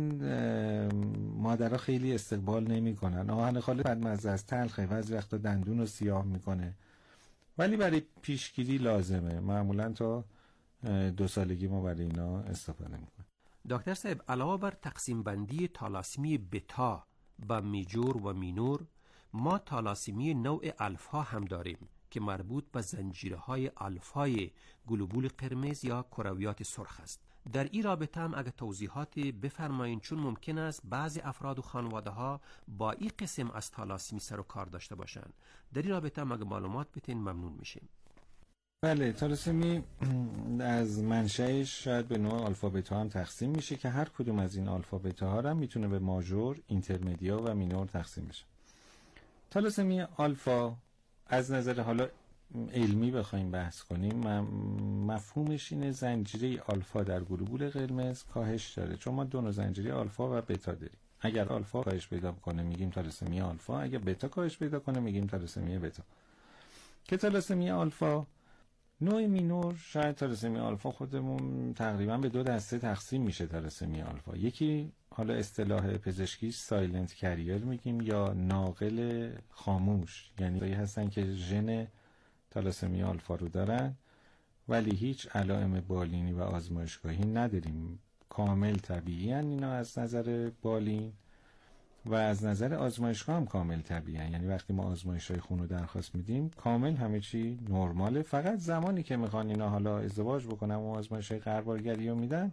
مادرها خیلی استقبال نمیکنن. آهن خالص بدمزه است، تلخه، بعضی وقتا دندون رو سیاه میکنه، ولی برای پیشگیری لازمه. معمولا تا دو سالگی ما برای اینا استفاده میکنیم. دکتر صاحب، علاوه بر تقسیم بندی تالاسمی بتا و میجور و مینور، ما تالاسمی نوع الفا هم داریم که مربوط به زنجیرهای الفای گلوبول قرمز یا کرویات سرخ است. در این رابطه هم اگه توضیحات بفرمایین، چون ممکن است بعضی افراد و خانواده ها با این قسم از تالاسمی سر و کار داشته باشن. در این رابطه هم اگه معلومات بتین ممنون میشیم. بله، تالاسمی از منشأش شاید به نوع آلفا بتا هم تقسیم میشه که هر کدوم از این آلفا بتا ها هم میتونه به ماژور، اینترمدیا و مینور تقسیم بشه. تالاسمی آلفا از نظر حالا علمی بخوایم بحث کنیم، مفهومش اینه زنجیره آلفا در گلوبول قرمز کاهش داره، چون ما دو نوع زنجیره آلفا و بتا داریم. اگر آلفا کاهش پیدا کنه میگیم تالاسمی آلفا، اگر بتا کاهش پیدا کنه میگیم تالاسمی بتا. که تالاسمی آلفا نوع مینور، شاید تالاسمی آلفا خودمون تقریبا به دو دسته تقسیم میشه. تالاسمی آلفا یکی حالا اصطلاح پزشکی سایلنت کریر میگیم یا ناقل خاموش، یعنی هستن که ژن تالاسمی آلفا رو دارن ولی هیچ علائم بالینی و آزمایشگاهی نداریم، کامل طبیعی هن اینا از نظر بالین و از نظر آزمایشگاه هم کامل طبیعی هن. یعنی وقتی ما آزمایش‌های خون رو درخواست میدیم کامل همه چی نرماله، فقط زمانی که میخوان اینا حالا ازدواج بکنن و آزمایش‌های قربالگری رو میدن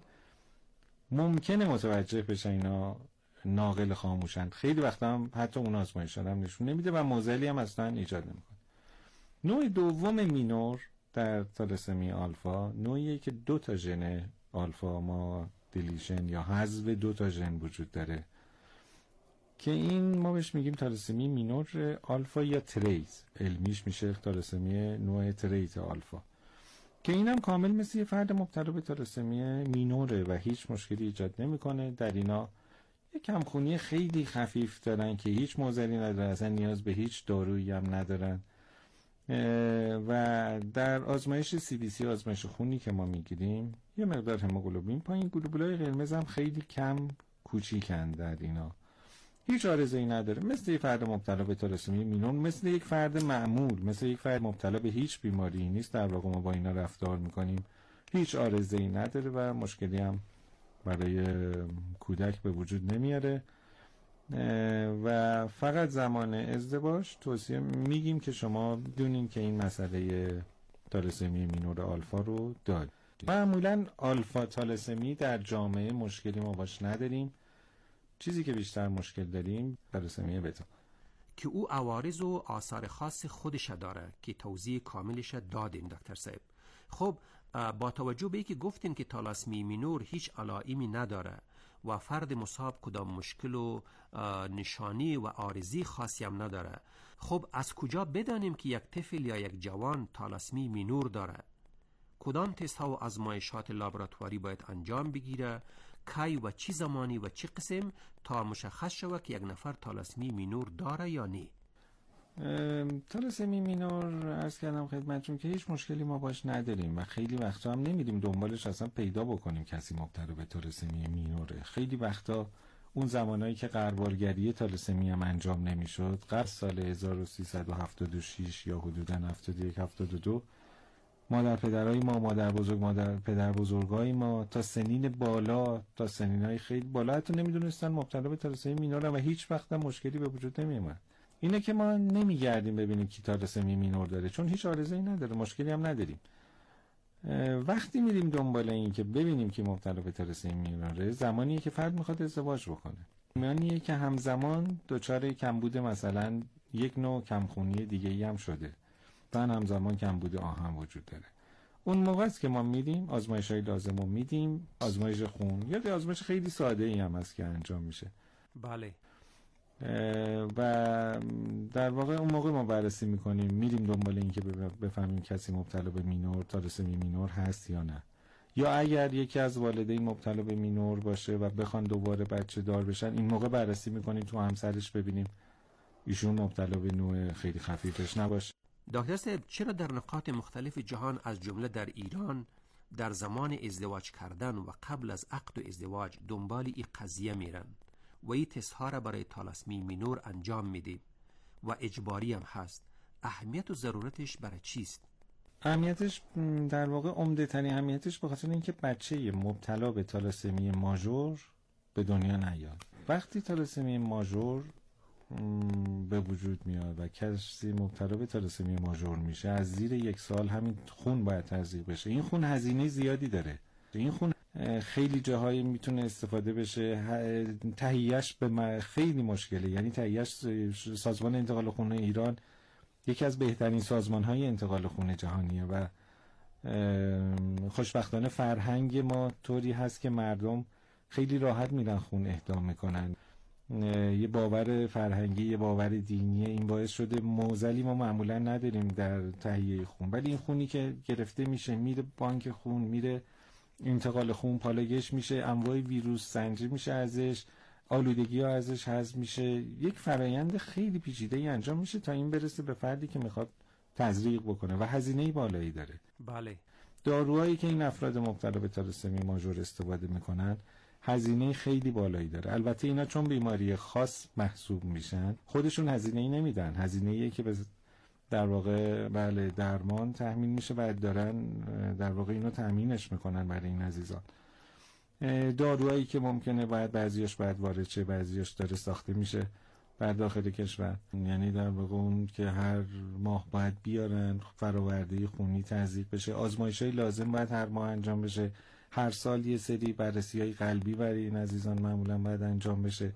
ممکنه متوجه بشن اینا ناقل خاموشن. خیلی وقتا هم حتی اون آزمایش هم نشون نمیده و معضلی هم اصلا ایجاد نمیکنه. نوع دوم مینور در تالاسمی آلفا نوعیه که دو تا ژن آلفا ما دیلیشن یا حذف دو تا ژن وجود داره که این ما بهش میگیم تالاسمی مینور آلفا یا تریت، علمیش میشه تالاسمی نوع تریت آلفا، که اینم کامل مثل یه فرد مبتلا به تالاسمی مینوره و هیچ مشکلی ایجاد نمیکنه. در اینا یک کمخونی خیلی خفیف دارن که هیچ معضلی نداره، اصلا نیاز به هیچ دارویی هم ندارن و در آزمایش سی بی سی، آزمایش خونی که ما میگیریم، یه مقدار هموگلوبین پایین، گلوبولای قرمز هم خیلی کم کوچیکن در اینا، هیچ عارضه‌ای نداره. مثل یک فرد مبتلا به تالاسمی مینور، مثل یک فرد معمول، مثل یک فرد مبتلا به هیچ بیماری نیست. در واقع ما با اینا رفتار میکنیم، هیچ عارضه‌ای نداره و مشکلی هم برای کودک به وجود نمیاره و فقط زمان ازدواج توصیه میگیم که شما بدونین که این مسئله تالاسمی مینور آلفا رو دارید. معمولا آلفا تالاسمی در جامعه مشکلی ما باش نداریم، چیزی که بیشتر مشکل داریم تالاسمی بتا. که او عوارض و آثار خاص خودش داره که توضیح کاملش دادین دکتر صاحب. خب با توجه به اینکه گفتین که تالاسمی مینور هیچ علائمی نداره و فرد مصاب کدام مشکل و نشانی و عارضی خاصی هم نداره، خب از کجا بدانیم که یک طفل یا یک جوان تالاسمی مینور داره؟ کدام تست ها و آزمایشات لابراتواری باید انجام بگیره؟ کی و چی زمانی و چی قسم تا مشخص شود که یک نفر تالاسمی مینور داره یا نه؟ تالاسمی مینور عرض کردم خدمتتون که هیچ مشکلی ما باش نداریم و خیلی وقتا هم نمیدیم دنبالش اصلا پیدا بکنیم کسی مبتلا به تالاسمی مینوره. خیلی وقتا اون زمانایی که غربالگری تالاسمی هم انجام نمیشد، قبل سال هزار و سیصد و هفتاد و شش یا حدوداً هفتاد و یک هفتاد و دو، مادر پدرای ما، مادر بزرگ مادر پدر بزرگای ما تا سنین بالا، تا سنینای خیلی بالا حتی نمیدونستن مبتلا به تالاسمی مینور و هیچ وقت مشکلی به وجود نمیومد. اینه که ما نمیگردیم ببینیم کی تالاسمی مینور داره، چون هیچ عارضه‌ای نداره، مشکلی هم نداریم. وقتی میریم دنبال این که ببینیم که مبتلا به تالاسمی مینوره، زمانیه که فرد میخواد ازدواج بکنه، میانیه که همزمان دچار کمبود مثلا یک نوع کمخونی دیگه ای هم شده، من همزمان کمبود آهن وجود داره. اون موقع است که ما میریم آزمایش‌های لازم رو میدیم، آزمایش خون یا یه آزمایش خیلی ساده ای هم هست که انجام میشه. بله. و در واقع اون موقع ما بررسی میکنیم، میریم دنبال این که بفهمیم کسی مبتلا به مینور تالاسمی مینور هست یا نه، یا اگر یکی از والدین مبتلا به مینور باشه و بخوان دوباره بچه دار بشن، این موقع بررسی میکنیم تو همسرش ببینیم ایشون مبتلا به نوع خیلی خفیفش نباشه. دکتر صاحب، چرا در نقاط مختلف جهان از جمله در ایران در زمان ازدواج کردن و قبل از عقد و ازدواج دنبال این قضیه میرن و این تست ها را برای تالاسمی مینور انجام میدیم و اجباری هم هست؟ اهمیت و ضرورتش برای چیست؟ اهمیتش در واقع عمده ترین اهمیتش به خاطر اینکه بچه مبتلا به تالاسمی ماژور به دنیا نیاد. وقتی تالاسمی ماژور به وجود میاد و کسی مبتلا به تالاسمی ماژور میشه، از زیر یک سال همین خون باید تزریق بشه. این خون هزینه زیادی داره، این خون خیلی جاهایی میتونه استفاده بشه، تهیهش به خیلی مشکله. یعنی تهیهش، سازمان انتقال خون ایران یکی از بهترین سازمان‌های انتقال خون جهانیه و خوشبختانه فرهنگ ما طوری هست که مردم خیلی راحت میرن خون اهدا میکنن. یه باور فرهنگی، یه باور دینی، این باعث شده معضلی ما معمولا نداریم در تهیه خون، ولی این خونی که گرفته میشه میره بانک خون، میره انتقال خون، پالایش میشه، انواع ویروس سنجی میشه ازش، آلودگی ها ازش حذف میشه، یک فرایند خیلی پیچیده ای انجام میشه تا این برسه به فردی که میخواد تزریق بکنه و هزینه بالایی داره. بله. داروهایی که این افراد مبتلا به تالاسمی ماژور استفاده میکنن هزینه خیلی بالایی داره. البته اینا چون بیماری خاص محسوب میشن خودشون هزینه‌ای نمیدن، هزینه‌ای که به در واقع بله درمان تامین میشه و دارن در واقع اینو تامینش میکنن برای این عزیزان. داروهایی که ممکنه باید بعضیاش باید وارد شه، بعضیاش داره ساخته میشه بر داخل کشور، یعنی در واقع اون که هر ماه باید بیارن، فراورده خونی تزریق بشه، آزمایش‌های لازم باید هر ماه انجام بشه، هر سال یه سری بررسی‌های قلبی برای این عزیزان معمولا باید انجام بشه.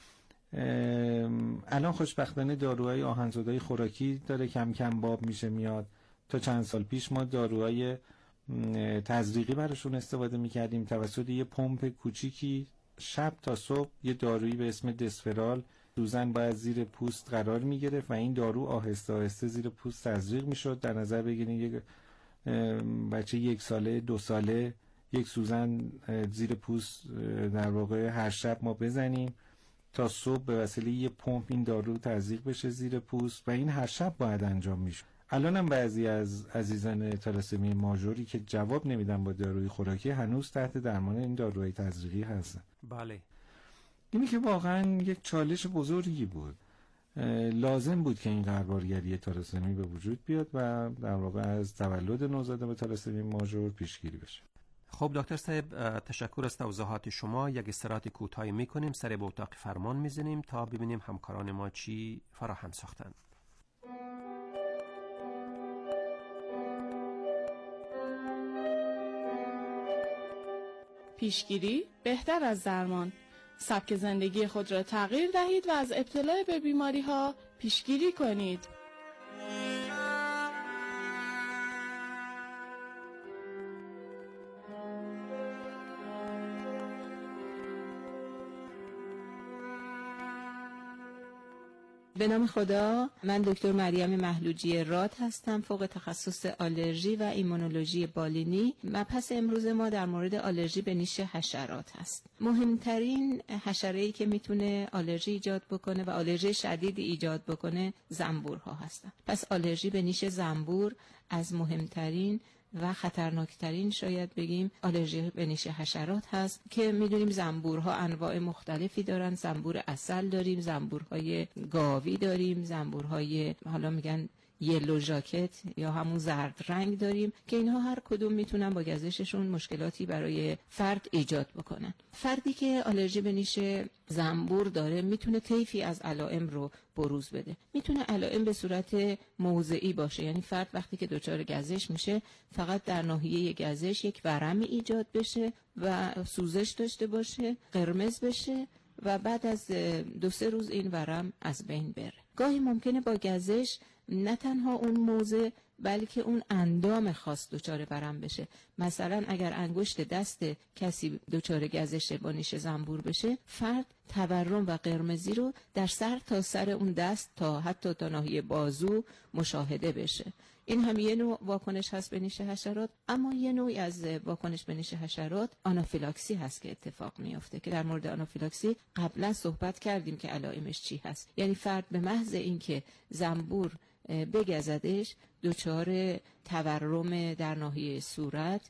الان خوشبختانه داروهای آهن‌زدای خوراکی داره کم کم باب میشه میاد. تا چند سال پیش ما داروهای تزریقی براشون استفاده میکردیم توسط یه پمپ کوچیکی، شب تا صبح یه دارویی به اسم دسفرال سوزن باید زیر پوست قرار میگرفت و این دارو آهسته آهسته زیر پوست تزریق میشد. در نظر بگیرید یک بچه یک ساله دو ساله یک سوزن زیر پوست در واقع هر شب ما بزنیم تا صبح به وسیله یه پمپ این دارو تزریق بشه زیر پوست و این هر شب باید انجام میشه. الان هم بعضی از عزیزان تالاسمی ماژوری که جواب نمیدن با داروی خوراکی هنوز تحت درمان این داروهای تزریقی هستن. بله. اینی که واقعا یک چالش بزرگی بود، لازم بود که این غربالگری تالاسمی به وجود بیاد و در واقع از تولد نوزاد به تالاسمی ماژور پیشگیری بشه. خب دکتر صاحب، تشکر از توضیحات شما. یک استراحت کوتاهی میکنیم، سر به اتاق فرمان میزنیم تا ببینیم همکاران ما چی فراهم ساختند. پیشگیری بهتر از درمان. سبک زندگی خود را تغییر دهید و از ابتلا به بیماری ها پیشگیری کنید. به نام خدا، من دکتر مریم محلوجی راد هستم، فوق تخصص آلرژی و ایمونولوژی بالینی. مبحث امروز ما در مورد آلرژی به نیش حشرات هست. مهمترین حشره‌ای که میتونه آلرژی ایجاد بکنه و آلرژی شدید ایجاد بکنه زنبورها هستن. پس آلرژی به نیش زنبور از مهمترین و خطرناکترین شاید بگیم آلرژی به نیش حشرات هست که میدونیم زنبورها انواع مختلفی دارن. زنبور عسل داریم، زنبورهای گاوی داریم، زنبورهای حالا میگن یلو ژاکت یا همون زرد رنگ داریم که اینها هر کدوم میتونن با گزششون مشکلاتی برای فرد ایجاد بکنن. فردی که آلرژی به نیش زنبور داره میتونه طیفی از علائم رو بروز بده. میتونه علائم به صورت موضعی باشه، یعنی فرد وقتی که دچار گزش میشه فقط در ناحیه گزش یک ورمی ایجاد بشه و سوزش داشته باشه، قرمز بشه و بعد از دو سه روز این ورم از بین بره. گاهی ممکنه با گزش نه تنها اون موضع بلکه اون اندام خاص دچار ورم بشه. مثلا اگر انگشت دست کسی دچار گزش با نیش زنبور بشه، فرد تورم و قرمزی رو در سر تا سر اون دست تا حتی تا ناحیه بازو مشاهده بشه. این هم یه نوع واکنش هست به نیش حشرات. اما یه نوعی از واکنش به نیش حشرات آنافیلاکسی هست که اتفاق میفته که در مورد آنافیلاکسی قبلا صحبت کردیم که علائمش چی هست. یعنی فرد به محض اینکه زنبور بگزدش دچار تورم در ناحیه صورت،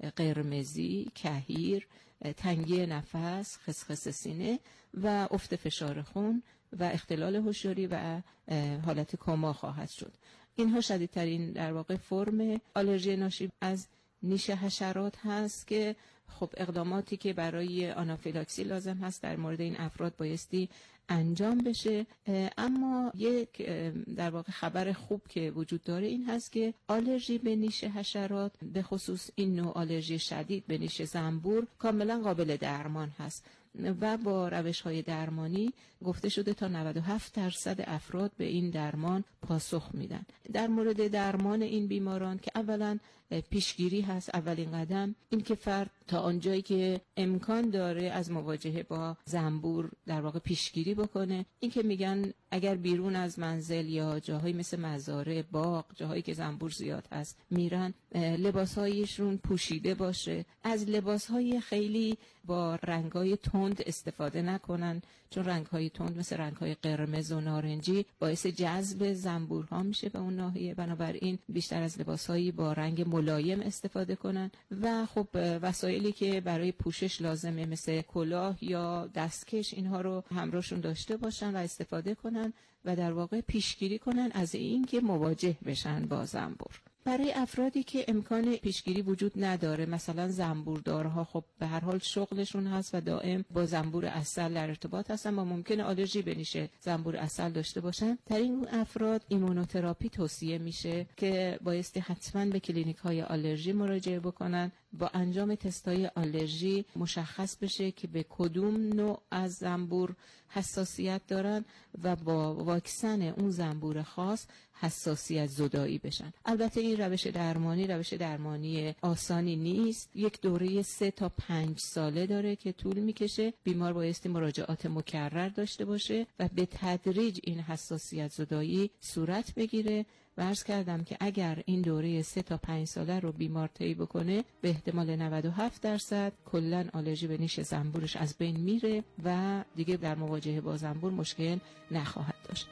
قرمزی، کهیر، تنگی نفس، خسخس سینه و افت فشار خون و اختلال هوشیاری و حالت کما خواهد شد. اینها شدیدترین در واقع فرم آلرژی ناشی از نیش حشرات هست که خب اقداماتی که برای آنافیلاکسی لازم هست در مورد این افراد بایستی انجام بشه. اما یک در واقع خبر خوب که وجود داره این هست که آلرژی به نیش حشرات، به خصوص این نوع آلرژی شدید به نیش زنبور، کاملا قابل درمان هست و با روش‌های درمانی گفته شده تا نود و هفت درصد افراد به این درمان پاسخ میدن. در مورد درمان این بیماران که اولا پیشگیری هست، اولین قدم این که فرد تا آنجایی که امکان داره از مواجهه با زنبور در واقع پیشگیری بکنه. این که میگن اگر بیرون از منزل یا جاهایی مثل مزارع، باغ، جاهایی که زنبور زیاد هست میرن، لباسهایشون پوشیده باشه. از لباسهای خیلی با رنگهای تند استفاده نکنن، چون رنگهای تند مثل رنگهای قرمز و نارنجی باعث جذب زنبورها میشه به اون ناحیه. بنابراین بیشتر از لباسهایی با رنگ ملایم استفاده کنن و خب وسایلی که برای پوشش لازمه مثل کلاه یا دستکش اینها رو همراهشون داشته باشن و استفاده کنن و در واقع پیشگیری کنن از این که مواجه بشن با زنبور. برای افرادی که امکان پیشگیری وجود نداره، مثلا زنبوردارها، خب به هر حال شغلشون هست و دائم با زنبور عسل در ارتباط هستن و ممکنه آلرژی به نیش زنبور عسل داشته باشن، در این افراد ایمونوتراپی توصیه میشه که بایستی حتما به کلینیک های آلرژی مراجعه بکنن. با انجام تستای آلرژی مشخص بشه که به کدوم نوع از زنبور حساسیت دارن و با واکسن اون زنبور خاص حساسیت زدایی بشن. البته این روش درمانی روش درمانی آسانی نیست. یک دوره سه تا پنج ساله داره که طول میکشه. بیمار بایستی مراجعات مکرر داشته باشه و به تدریج این حساسیت زدایی صورت بگیره. و عرض کردم که اگر این دوره سه تا پنج ساله رو بیمار طی بکنه، به احتمال نود و هفت درصد کلاً آلرژی به نیش زنبورش از بین میره و دیگه در مواجهه با زنبور مشکل نخواهد داشت.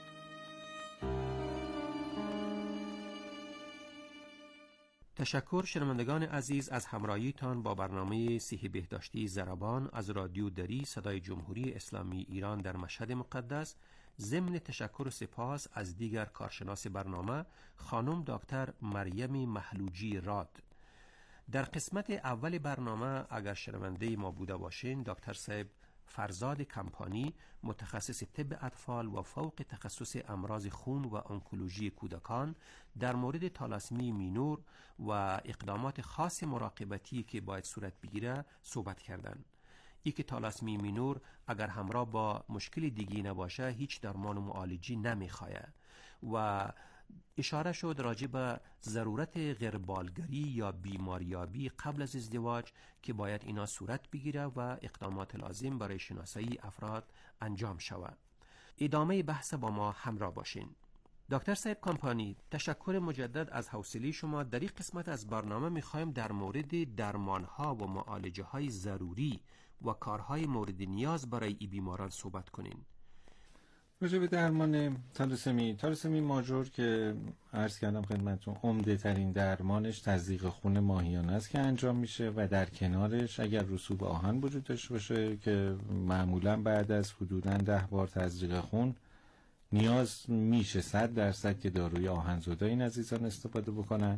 تشکر شنوندگان عزیز از همراهیتان با برنامه صحی بهداشتی ضربان از رادیو دری صدای جمهوری اسلامی ایران در مشهد مقدس. ضمن تشکر و سپاس از دیگر کارشناس برنامه خانم دکتر مریم محلوجی راد. در قسمت اول برنامه اگر شنونده ما بوده باشین، دکتر صاحب فرزاد کمپانی، متخصص طب اطفال و فوق تخصص امراض خون و انکولوژی کودکان، در مورد تالاسمی مینور و اقدامات خاص مراقبتی که باید صورت بگیره صحبت کردند. ای که تالاسمی مینور اگر همراه با مشکل دیگی نباشه هیچ درمان و معالجی نمیخواه و اشاره شد راجع به ضرورت غیربالگری یا بیماریابی قبل از ازدواج که باید اینا صورت بگیره و اقدامات لازم برای شناسایی افراد انجام شود. ادامه بحث با ما همراه باشین. دکتر سید کامپانی، تشکر مجدد از حوصله شما. در این قسمت از برنامه میخوایم در مورد درمانها و معالجه های ضروری و کارهای مورد نیاز برای این بیماران صحبت کنین. راجع به درمان تالاسمی تالاسمی ماژور که عرض کردم خدمتتون، عمده ترین درمانش تزریق خون ماهیانه است که انجام میشه و در کنارش اگر رسوب آهن وجود داشته باشه که معمولا بعد از حدوداً ده بار تزریق خون نیاز میشه صد درصد که داروی آهنزدا این عزیزان استفاده بکنن.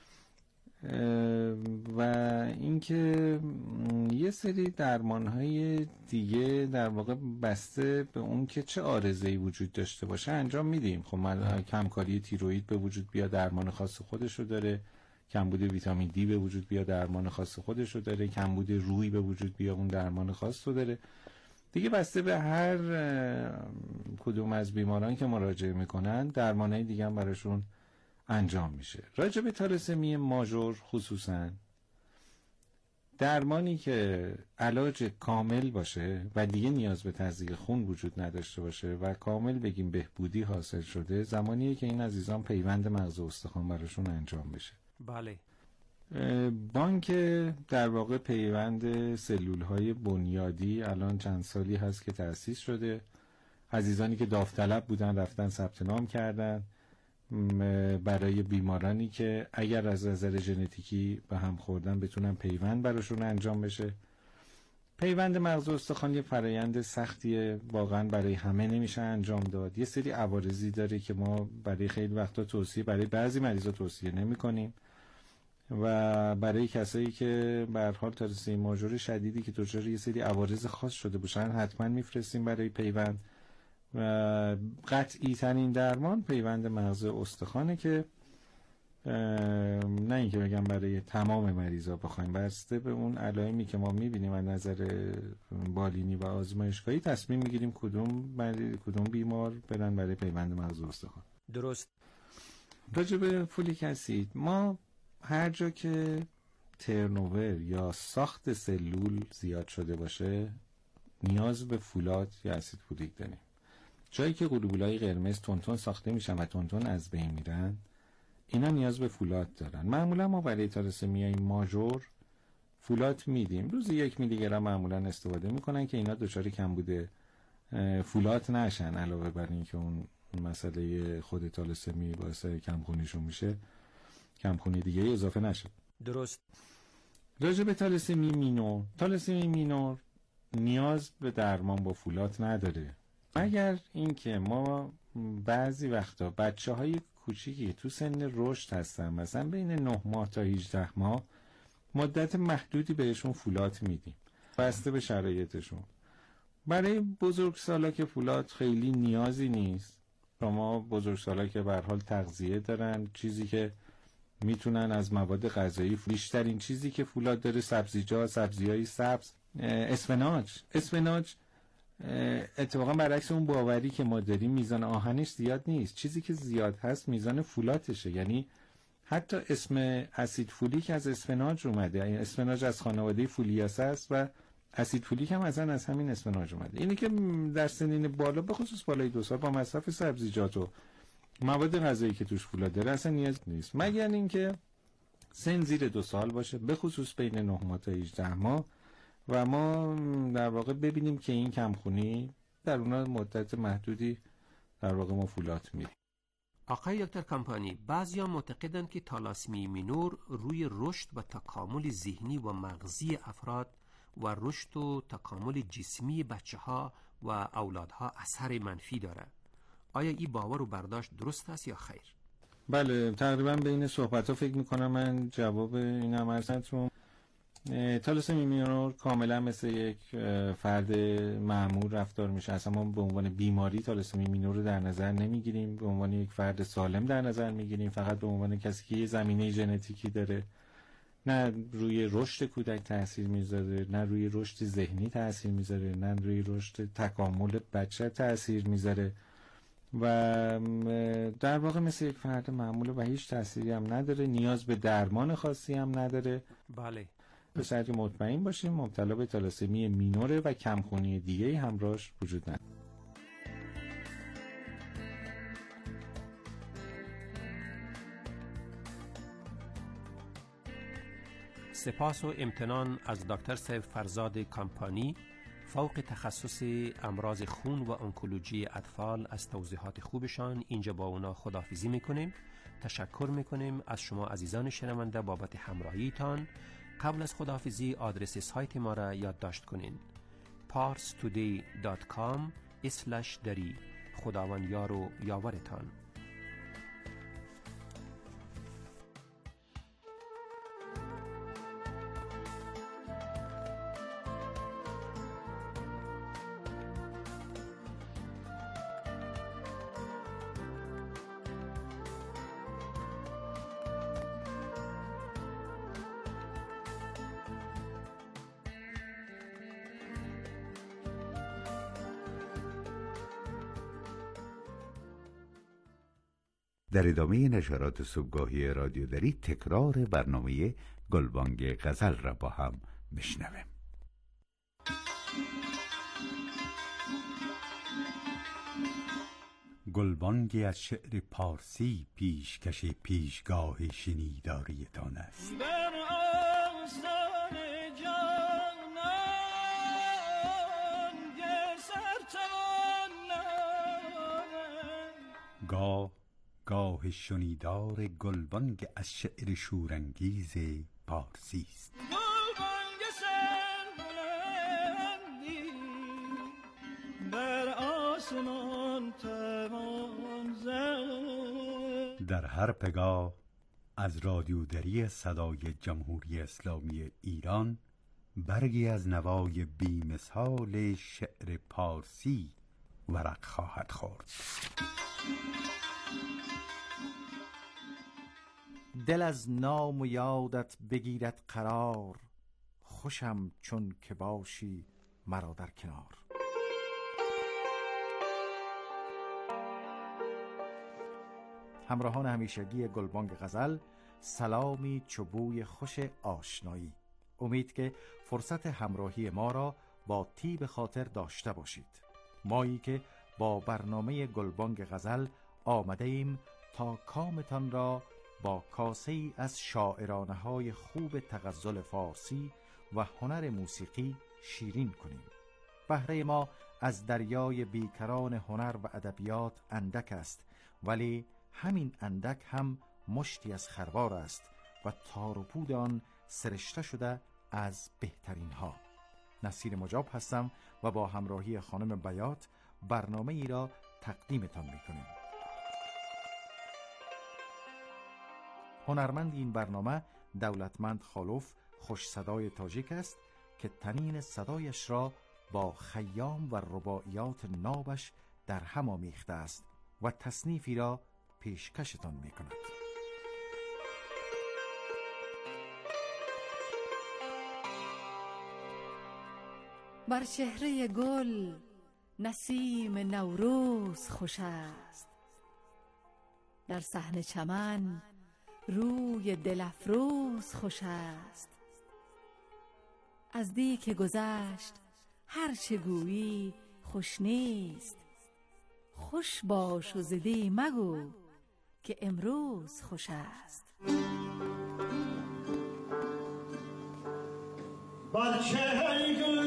و اینکه یه سری درمان‌های دیگه در واقع بسته به اون که چه عارضه‌ای وجود داشته باشه انجام میدیم. خب من کمکاری تیروئید به وجود بیا درمان خاص خودش رو داره، کمبود ویتامین دی به وجود بیا درمان خاص خودش رو داره، کمبود روی به وجود بیا اون درمان خاص رو داره دیگه. بسته به هر کدوم از بیماران که مراجعه میکنن درمان‌های دیگه هم براشون انجام میشه. راجع به تالاسمی ماژور خصوصا درمانی که علاج کامل باشه و دیگه نیاز به تزریق خون وجود نداشته باشه و کامل بگیم بهبودی حاصل شده، زمانیه که این عزیزان پیوند مغز و استخوان براشون انجام بشه. بله. بانک در واقع پیوند سلول های بنیادی الان چند سالی هست که تأسیس شده. عزیزانی که داوطلب بودن رفتن ثبت نام کردن برای بیمارانی که اگر از نظر ژنتیکی به هم خوردن بتونن پیوند براشون انجام بشه. پیوند مغز و استخوان یه فرایند سختیه، واقعا برای همه نمیشه انجام داد. یه سری عوارضی داره که ما برای خیلی وقتا توصیه برای بعضی مریضا توصیه نمی کنیم و برای کسایی که به هر حال تالاسمی ماژور شدیدی که دچار یه سری عوارض خاص شده باشن حتما میفرستیم برای پیوند. و قطعی ترین درمان پیوند مغز استخوانه که نه اینکه بگم برای تمام مریضا بخوایم، بسته به اون علائمی که ما میبینیم از نظر بالینی و آزمایشگاهی تصمیم میگیریم کدوم برای کدوم بیمار برن برای پیوند مغز استخوان. درست. راجع به فولیک اسید، ما هر جا که ترنوور یا ساخت سلول زیاد شده باشه نیاز به فولاد یا اسید فولیک داریم. جایی که گلوبولای قرمز تونتون ساخته میشن و تونتون از بین میرن اینا نیاز به فولاد دارن. معمولا ما برای تالاسمی ماژور فولاد میدیم، روزی یک میلی گرم معمولا استفاده میکنن که اینا دچار کمبود فولاد نشن، علاوه بر اینکه اون مسئله خود تالاسمی باعث کمخونیشون میشه کمخونی دیگه اضافه نشه. درست. راجع به تالاسمی مینور، تالاسمی مینور نیاز به درمان با فولاد نداره، مگر اینکه ما بعضی وقتا بچه های کوچیکی تو سن رشد هستن، مثلا بین نه ماه تا هجده ماه مدت محدودی بهشون فولاد میدیم بسته به شرایطشون. برای بزرگسالا که فولاد خیلی نیازی نیست، شما بزرگسالا که به هر حال تغذیه دارن، چیزی که میتونن از مواد غذایی، بیشترین چیزی که فولاد داره سبزیجات، سبزیهای سبز، اسفناج. اسفناج اتفاقا برعکس اون باوری که ما داریم میزان آهنش زیاد نیست، چیزی که زیاد هست میزان فولاتشه. یعنی حتی اسم اسید فولیک از اسفناج اومده، یعنی اسفناج از خانواده فولیاسه است و اسید فولیک هم اصلا از همین اسفناج اومده. اینی که در سنین بالا به خصوص بالای دو سال با مصرف سبزیجات و مواد غذایی که توش فولاد داره اصلا نیاز نیست، مگر اینکه سن زیر دو سال باشه، به خصوص بین نه ماه تا هجده ماه و ما در واقع ببینیم که این کمخونی در اونها مدت محدودی در واقع ما فولاد میدیم. آقای دکتر کامپانی، بعضیا معتقدند که تالاسمی مینور روی رشد و تکامل ذهنی و مغزی افراد و رشد و تکامل جسمی بچه ها و اولادها اثر منفی داره. آیا این باور و برداشت درست است یا خیر؟ بله، تقریبا بین صحبت ها فکر میکنم من جواب این هم ارزتون. تالاسمی مینور کاملا مثل یک فرد معمول رفتار میشه، اصلا ما به عنوان بیماری تالاسمی مینور رو در نظر نمیگیریم، به عنوان یک فرد سالم در نظر میگیریم، فقط به عنوان کسی که یه زمینه ژنتیکی داره نه روی رشد کودک تاثیر میذاره، نه روی رشد ذهنی تاثیر میذاره، نه روی رشد تکامل بچه تاثیر میذاره و در واقع مثل یک فرد معمول و هیچ تأثیری هم نداره، نیاز به درمان خاصی هم نداره. بله. به شرطی مطمئن باشیم مبتلا به تالاسمی مینوره و کمخونی دیگه‌ای همراهش وجود نداره. سپاس و امتنان از دکتر سیف فرزاد کامپانی، فوق تخصص امراض خون و انکولوژی اطفال، از توضیحات خوبشان. اینجا با اونا خداحافظی میکنیم. تشکر میکنیم از شما عزیزان شنونده بابت همراهیتان. قبل از خداحافظی آدرس سایت ما را یادداشت کنین: پارس تودی دات کام اسلش دری. خداوند یار و یاورتان. در ادامه نشرات صبحگاهی رادیو دری تکرار برنامه گلبانگ غزل را با هم بشنویم. گلبانگی از شعر پارسی پیشکش پیشگاه شنیداریتان است. گاه گاه شنیدار گلبانگ از شعر شورانگیز پارسی است. در هر پگاه از رادیو دری صدای جمهوری اسلامی ایران برگی از نوای بی‌مثال شعر پارسی ورق خواهد خورد. دل از نام و یادت بگیرد قرار، خوشم چون که باشی مرا در کنار. همراهان همیشگی گلبانگ غزل، سلامی چوبوی خوش آشنایی. امید که فرصت همراهی ما را با طیب خاطر داشته باشید. مایی که با برنامه گلبانگ غزل آمده ایم تا کامتان را با کاسه‌ای از شاعرانه های خوب تغزل فارسی و هنر موسیقی شیرین کنیم. بهره ما از دریای بیکران هنر و ادبیات اندک است، ولی همین اندک هم مشتی از خروار است و تار و پود آن سرشته شده از بهترین ها. نصیر مجاب هستم و با همراهی خانم بیات برنامه ای را تقدیمتان میکنیم. هنرمند این برنامه دولتمند خالوف خوش صدای تاجیک است که تنین صدایش را با خیام و رباعیات نابش در هم آمیخته است و تصنیفی را پیشکشتان می کند. بر چهره گل نسیم نوروز خوش است، در صحن چمن روی دل افروز خوش است. از دی که گذشت هر چه گویی خوش نیست، خوش باش و زدی مگو که امروز خوش است. بر چهره گل